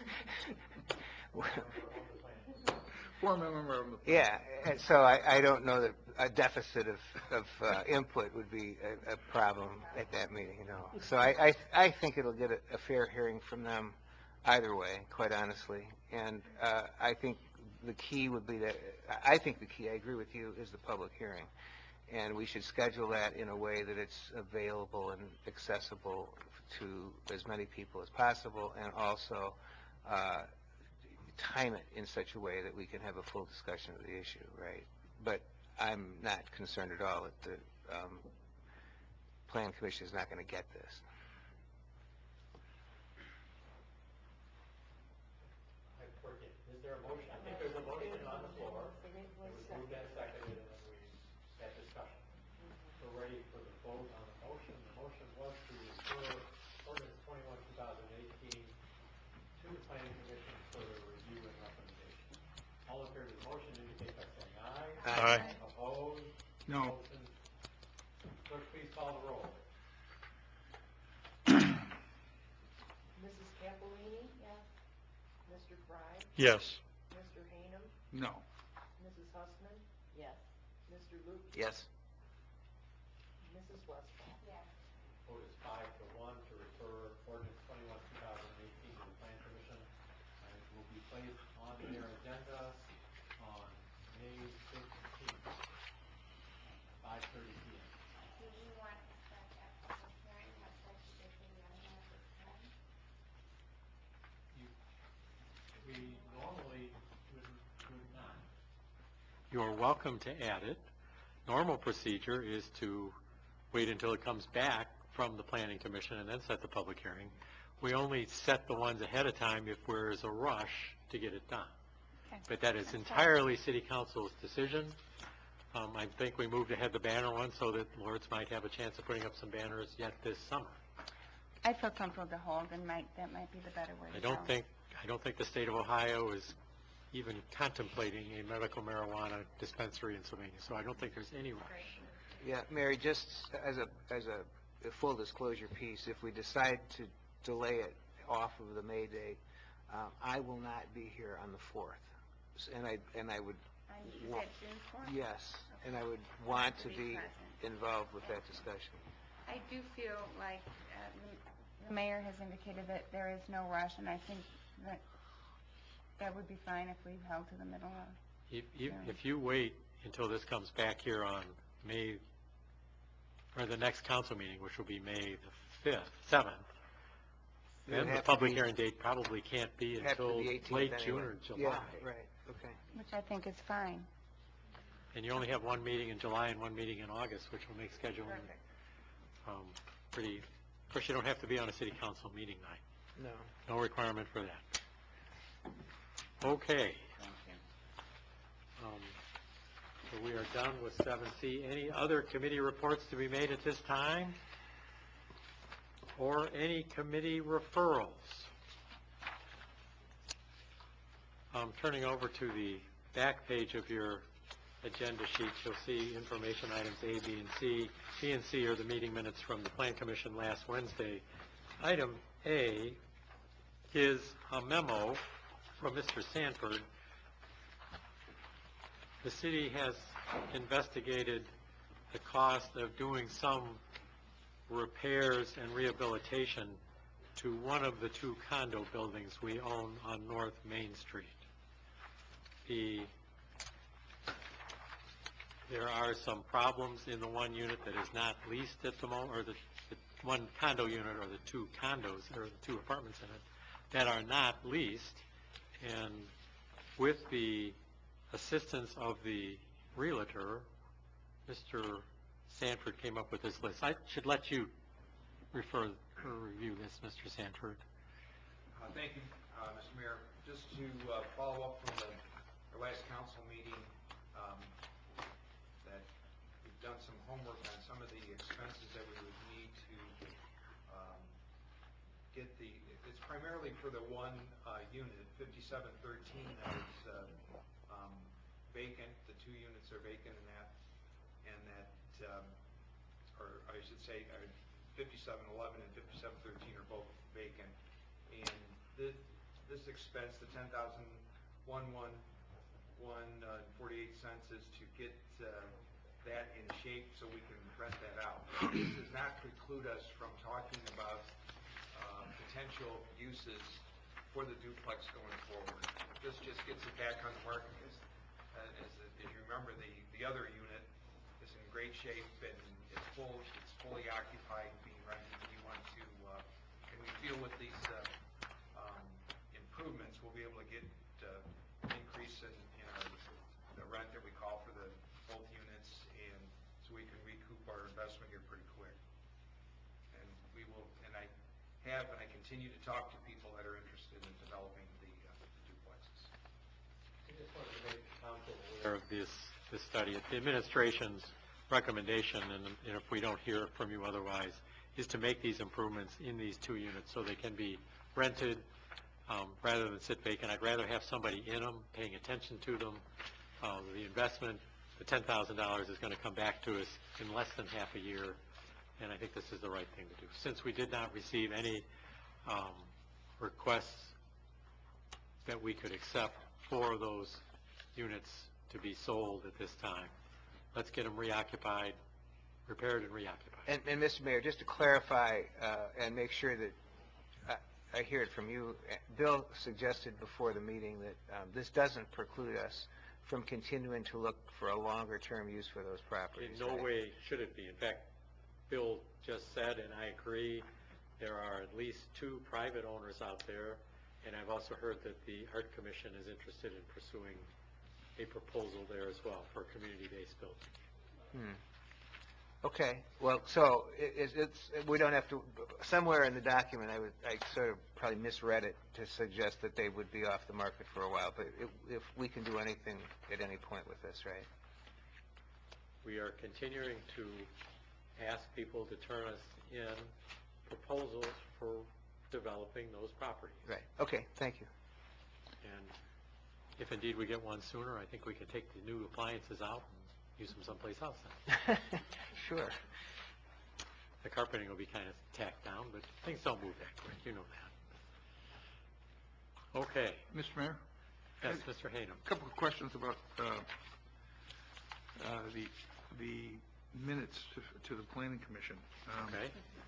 [SPEAKER 6] Former member of the
[SPEAKER 3] Yeah, and so I, I don't know that a deficit of, of uh, input would be a, a problem at that meeting, you know. So I, I, I think it'll get a, a fair hearing from them either way, quite honestly. And uh, I think the key would be that, I think the key, I agree with you, is the public hearing. And we should schedule that in a way that it's available and accessible to as many people as possible, and also uh, time it in such a way that we can have a full discussion of the issue, right? But I'm not concerned at all that the um, Plan Commission is not going to get this.
[SPEAKER 1] Is there a motion? I think there's a motion on the floor. It was moved and seconded, and then we had discussion. We're ready for the vote on the motion. The motion was to refer ordinance twenty-one, two thousand eighteen to the Planning Commission for the review and recommendation. All in favor of the motion indicate by saying aye.
[SPEAKER 3] Aye.
[SPEAKER 1] Opposed?
[SPEAKER 6] No.
[SPEAKER 1] Motion. Clerk, please call the roll.
[SPEAKER 2] Missus Capolini? Yes. Mister Fry?
[SPEAKER 1] Yes.
[SPEAKER 2] Mister Hanum?
[SPEAKER 6] No.
[SPEAKER 2] Missus Hussman? Yes. Mister Luke?
[SPEAKER 3] Yes.
[SPEAKER 2] Missus Westphal? Yes.
[SPEAKER 1] Vote is five to one. placed on their agenda on May sixteenth, five thirty p m
[SPEAKER 10] Do we want to set that public hearing at such a date that we are at this time?
[SPEAKER 1] You, we normally would, would not. You're welcome to add it. Normal procedure is to wait until it comes back from the Planning Commission and then set the public hearing. We only set the ones ahead of time if there's a rush to get it done.
[SPEAKER 4] Okay.
[SPEAKER 1] But that is
[SPEAKER 4] That's fine.
[SPEAKER 1] entirely City Council's decision. Um, I think we moved ahead the banner one so that Lawrence might have a chance of putting up some banners yet this summer.
[SPEAKER 4] I feel comfortable to hold, and might, that might be the better way to
[SPEAKER 1] I
[SPEAKER 4] go.
[SPEAKER 1] don't think, I don't think the state of Ohio is even contemplating a medical marijuana dispensary in Sylvania, so I don't think there's any rush.
[SPEAKER 3] Yeah, Mary, just as a, as a a full disclosure piece, if we decide to delay it off of the May date, uh, I will not be here on the fourth. And I, and I would,
[SPEAKER 4] And you
[SPEAKER 3] wa-
[SPEAKER 4] said June fourth?
[SPEAKER 3] yes, and I would want to
[SPEAKER 4] To be
[SPEAKER 3] be
[SPEAKER 4] present.
[SPEAKER 3] involved with that discussion.
[SPEAKER 4] I do feel like uh, the- the mayor has indicated that there is no rush, and I think that that would be fine if we held to the middle of.
[SPEAKER 1] If, if,
[SPEAKER 4] Yeah.
[SPEAKER 1] if you wait until this comes back here on May, or the next council meeting, which will be May the fifth, seventh,
[SPEAKER 3] It would
[SPEAKER 1] then the
[SPEAKER 3] have to
[SPEAKER 1] public
[SPEAKER 3] be-
[SPEAKER 1] hearing date probably can't be
[SPEAKER 3] Have to
[SPEAKER 1] until
[SPEAKER 3] be eighteenth
[SPEAKER 1] late
[SPEAKER 3] anyway.
[SPEAKER 1] June or July.
[SPEAKER 3] Yeah, right, okay.
[SPEAKER 4] Which I think is fine.
[SPEAKER 1] And you only have one meeting in July and one meeting in August, which will make scheduling
[SPEAKER 4] Perfect.
[SPEAKER 1] um, pretty, of course, you don't have to be on a city council meeting night.
[SPEAKER 3] No.
[SPEAKER 1] No requirement for that. Okay. Um, So we are done with seven C. Any other committee reports to be made at this time? Or any committee referrals? Um, turning over to the back page of your agenda sheet, you'll see information items A, B, and C. B and C are the meeting minutes from the Plan Commission last Wednesday. Item A is a memo from Mister Sanford. The city has investigated the cost of doing some repairs and rehabilitation to one of the two condo buildings we own on North Main Street. The, there are some problems in the one unit that is not leased at the moment, or the, the one condo unit, or the two condos, or the two apartments in it, that are not leased. And with the assistance of the realtor, Mister Sanford came up with this list. I should let you refer or review this, Mister Sanford.
[SPEAKER 11] Uh, Thank you, uh, Mister Mayor. Just to uh, follow up from the our last council meeting, um, that we've done some homework on some of the expenses that we would need to um, get the, it's primarily for the one uh, unit, fifty-seven thirteen, that is uh, um, vacant. The two units are vacant in that, and that, um, or I should say, uh, fifty-seven eleven and fifty-seven thirteen are both vacant. And this, this expense, the ten thousand one hundred one dollars and forty-eight cents, is to get uh, that in shape so we can rent that out. This does not preclude us from talking about uh, potential uses for the duplex going forward. This just gets it back on the market. As, uh, as, as you remember, the, the other unit is in great shape and it's full, it's fully occupied, being rented. We want to, uh, and we feel with these uh, um, improvements, we'll be able to get uh, increase in, in our, the rent that we call for the both units, and so we can recoup our investment here pretty quick. And we will, and I have, and I continue to talk to people that are interested in developing the uh, duplexes.
[SPEAKER 1] I just wanted to make the council aware of this, this study. The administration's recommendation, and, and if we don't hear from you otherwise, is to make these improvements in these two units so they can be rented um, rather than sit vacant. I'd rather have somebody in them, paying attention to them. Uh, the investment, the ten thousand dollars, is going to come back to us in less than half a year, and I think this is the right thing to do. Since we did not receive any um, requests that we could accept for those units to be sold at this time, let's get them reoccupied, repaired and reoccupied.
[SPEAKER 3] And, and Mister Mayor, just to clarify uh, and make sure that uh, I hear it from you. Uh, Bill suggested before the meeting that um, this doesn't preclude us from continuing to look for a longer-term use for those properties.
[SPEAKER 1] In no
[SPEAKER 3] right?
[SPEAKER 1] way should it be. In fact, Bill just said, and I agree, there are at least two private owners out there, and I've also heard that the Art Commission is interested in pursuing a proposal there as well for a community-based building.
[SPEAKER 3] Hmm. Okay, well, so it, it's, it's, we don't have to, somewhere in the document, I would, I sort of probably misread it to suggest that they would be off the market for a while, but if, if we can do anything at any point with this, right?
[SPEAKER 1] We are continuing to ask people to turn us in proposals for developing those properties.
[SPEAKER 3] Right, okay, thank you.
[SPEAKER 1] And if indeed we get one sooner, I think we can take the new appliances out and use them someplace else then.
[SPEAKER 3] Sure.
[SPEAKER 1] The carpeting will be kind of tacked down, but things don't move that quick, you know that. Okay.
[SPEAKER 6] Mister Mayor?
[SPEAKER 1] Yes, Mister Hayden.
[SPEAKER 6] A couple of questions about uh, uh, the the minutes to, to the Planning Commission. Um,
[SPEAKER 1] Okay.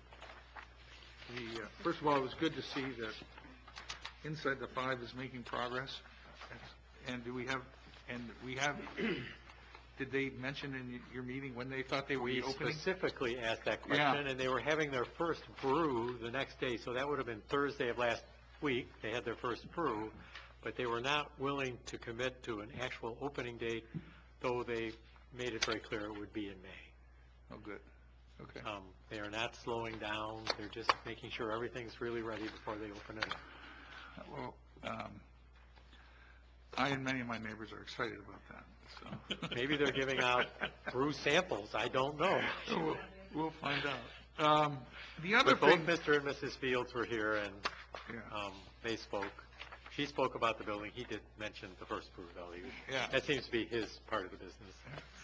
[SPEAKER 6] The, uh, first of all, it was good to see that Inside the Five is making progress. And do we have, and we have, did they mention in your meeting when they thought they would
[SPEAKER 1] We
[SPEAKER 6] be opening?
[SPEAKER 1] specifically asked that question,
[SPEAKER 6] Yeah.
[SPEAKER 1] and they were having their first brew the next day, so that would have been Thursday of last week. They had their first brew, but they were not willing to commit to an actual opening date, though they made it very clear it would be in May.
[SPEAKER 6] Oh, good. Okay.
[SPEAKER 1] Um, They are not slowing down. They're just making sure everything's really ready before they open it up.
[SPEAKER 6] Well, um, I and many of my neighbors are excited about that, so.
[SPEAKER 1] Maybe they're giving out brew samples. I don't know.
[SPEAKER 6] We'll, we'll find out. Um, the other
[SPEAKER 1] But both
[SPEAKER 6] thing.
[SPEAKER 1] Mister and Missus Fields were here, and
[SPEAKER 6] Yeah.
[SPEAKER 1] um, they spoke. She spoke about the building. He did mention the first brew, though. He,
[SPEAKER 6] Yeah.
[SPEAKER 1] That seems to be his part of the business.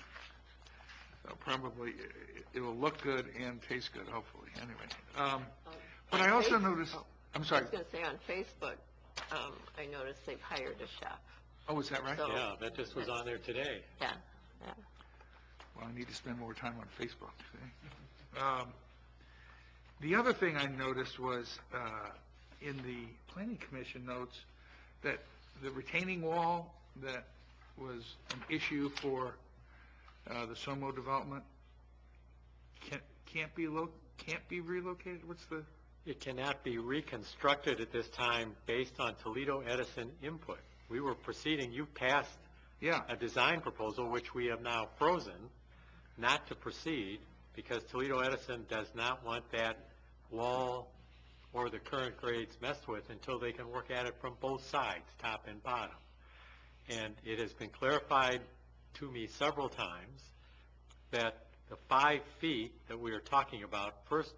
[SPEAKER 6] So probably, it- it'll look good and taste good, hopefully, anyway. Um, But I also noticed, I'm
[SPEAKER 12] I
[SPEAKER 6] sorry,
[SPEAKER 12] was going to say, on Facebook, um, I noticed they've hired a chef.
[SPEAKER 6] oh, is that right?
[SPEAKER 12] So-
[SPEAKER 1] Yeah, that just was on there today.
[SPEAKER 12] Yeah, yeah.
[SPEAKER 6] Well, I need to spend more time on Facebook. see. Um, The other thing I noticed was, uh, in the Planning Commission notes, that the retaining wall that was an issue for uh, the Somo development can't, can't be lo, can't be relocated? What's the,
[SPEAKER 1] It cannot be reconstructed at this time based on Toledo Edison input. We were proceeding, you passed
[SPEAKER 6] yeah,
[SPEAKER 1] a design proposal, which we have now frozen, not to proceed, because Toledo Edison does not want that wall or the current grades messed with until they can work at it from both sides, top and bottom. And it has been clarified to me several times that the five feet that we are talking about, first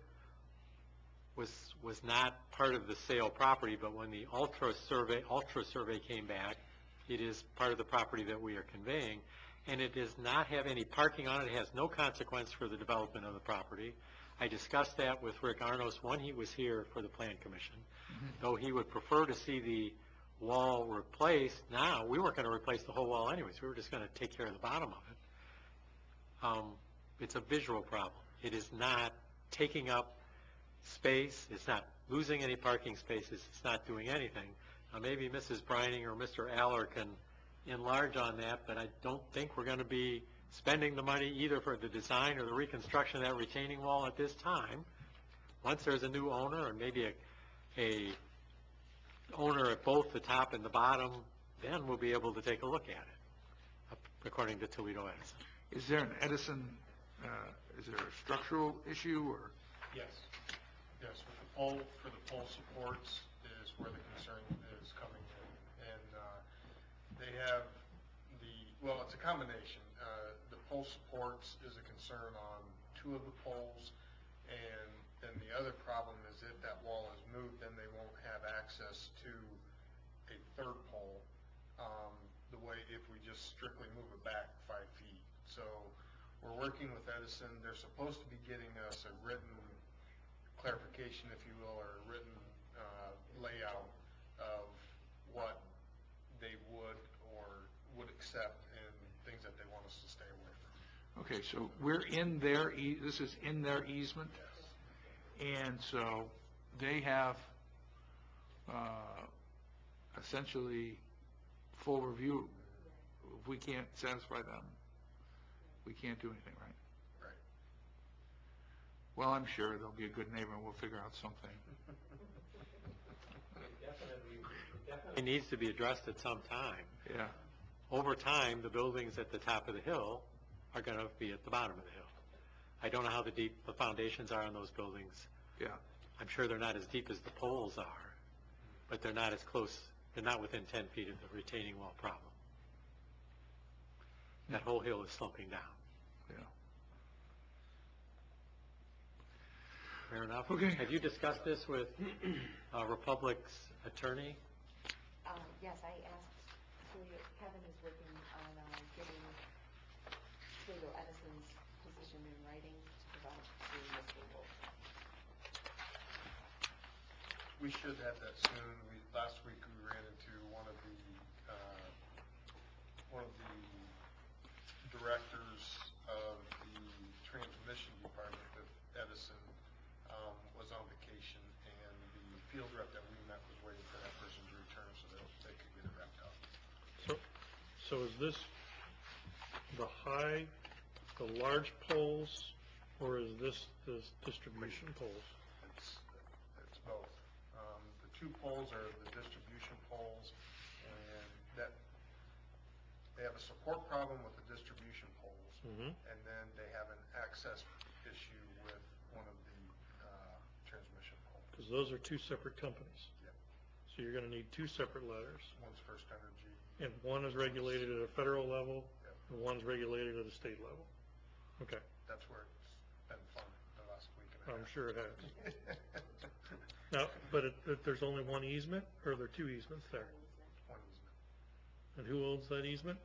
[SPEAKER 1] was was not part of the sale property, but when the ultra survey ultra survey came back, it is part of the property that we are conveying, and it does not have any parking on it. It has no consequence for the development of the property. I discussed that with Rick Arnos when he was here for the Plan Commission.
[SPEAKER 6] Mm-hmm.
[SPEAKER 1] Though he would prefer to see the wall replaced now, we weren't going to replace the whole wall anyways. We were just going to take care of the bottom of it. Um, it's a visual problem. It is not taking up space. It's not losing any parking spaces. It's not doing anything. Now, maybe Missus Brining or Mister Aller can enlarge on that, but I don't think we're going to be spending the money either for the design or the reconstruction of that retaining wall at this time. Once there's a new owner, and maybe a, a owner at both the top and the bottom, then we'll be able to take a look at it, according to Toledo Edison.
[SPEAKER 6] is there an Edison, uh, is there a structural issue, or?
[SPEAKER 8] Yes, yes, with the pole, for the pole supports is where the concern is coming in. And uh, they have the, well, it's a combination. Uh, The pole supports is a concern on two of the poles, and then the other problem is if that wall is moved, then they won't have access to a third pole, um, the way if we just strictly move it back five feet. So we're working with Edison. They're supposed to be getting us a written clarification, if you will, or a written uh, layout of what they would or would accept and things that they want us to stay away from.
[SPEAKER 6] Okay, so we're in their, ea- this is in their easement?
[SPEAKER 8] Yes.
[SPEAKER 6] And so they have uh, essentially full review. If we can't satisfy them, we can't do anything, right?
[SPEAKER 8] Right.
[SPEAKER 6] Well, I'm sure they'll be a good neighbor and we'll figure out something.
[SPEAKER 1] It needs to be addressed at some time.
[SPEAKER 6] Yeah.
[SPEAKER 1] Over time, the buildings at the top of the hill are going to be at the bottom of the hill. I don't know how the deep the foundations are on those buildings.
[SPEAKER 6] Yeah.
[SPEAKER 1] I'm sure they're not as deep as the poles are, but they're not as close, they're not within ten feet of the retaining wall problem. That whole hill is slumping down.
[SPEAKER 6] Yeah.
[SPEAKER 1] Fair enough.
[SPEAKER 6] Okay.
[SPEAKER 1] Have you discussed this with uh, Republic's attorney?
[SPEAKER 9] Um, yes, I asked, Celio, Kevin is working on, uh, getting Celio Edison's position in writing to provide to Mister Wolf.
[SPEAKER 8] We should have that soon. We, last week we ran into one of the, uh, one of the directors of the transmission department of Edison, um, was on vacation, and the field rep that we met was waiting for that person to return so that they could get it wrapped up.
[SPEAKER 7] So, so is this the high, the large poles, or is this the distribution poles?
[SPEAKER 8] It's, it's both. Um, the two poles are the distribution poles, and that, they have a support problem with the distribution poles,
[SPEAKER 7] Mm-hmm.
[SPEAKER 8] and then they have an access issue with one of the, uh, transmission poles.
[SPEAKER 7] Because those are two separate companies.
[SPEAKER 8] Yep.
[SPEAKER 7] So you're going to need two separate letters.
[SPEAKER 8] One's First Energy.
[SPEAKER 7] And one is regulated at a federal level,
[SPEAKER 8] Yep.
[SPEAKER 7] and one's regulated at a state level. Okay,
[SPEAKER 8] That's where it's been fun the last week and a half.
[SPEAKER 7] I'm sure it has. Now, but it, it, there's only one easement, or are there two easements there?
[SPEAKER 8] One easement.
[SPEAKER 7] And who owns that easement?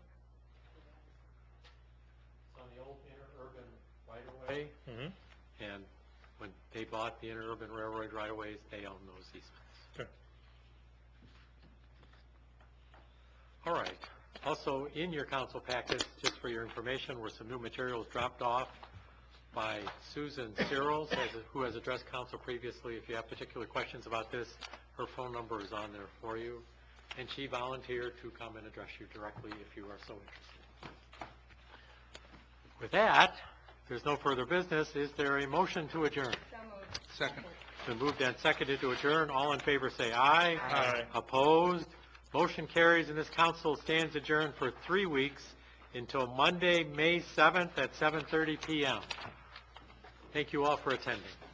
[SPEAKER 1] It's on the old interurban right-of-way,
[SPEAKER 7] Mm-hmm.
[SPEAKER 1] and when they bought the interurban railroad right-of-ways, they own those easements.
[SPEAKER 7] Okay.
[SPEAKER 1] All right. Also, in your council packets, just for your information, were some new materials dropped off by Susan Cyrils, who has addressed council previously. If you have particular questions about this, her phone number is on there for you. And she volunteered to come and address you directly if you are so interested. With that, if there's no further business, is there a motion to adjourn?
[SPEAKER 4] So moved.
[SPEAKER 6] Second.
[SPEAKER 1] It's been moved and seconded to adjourn. All in favor say aye.
[SPEAKER 7] Aye.
[SPEAKER 1] Opposed? Motion carries, and this council stands adjourned for three weeks until Monday, May seventh at seven thirty p m Thank you all for attending.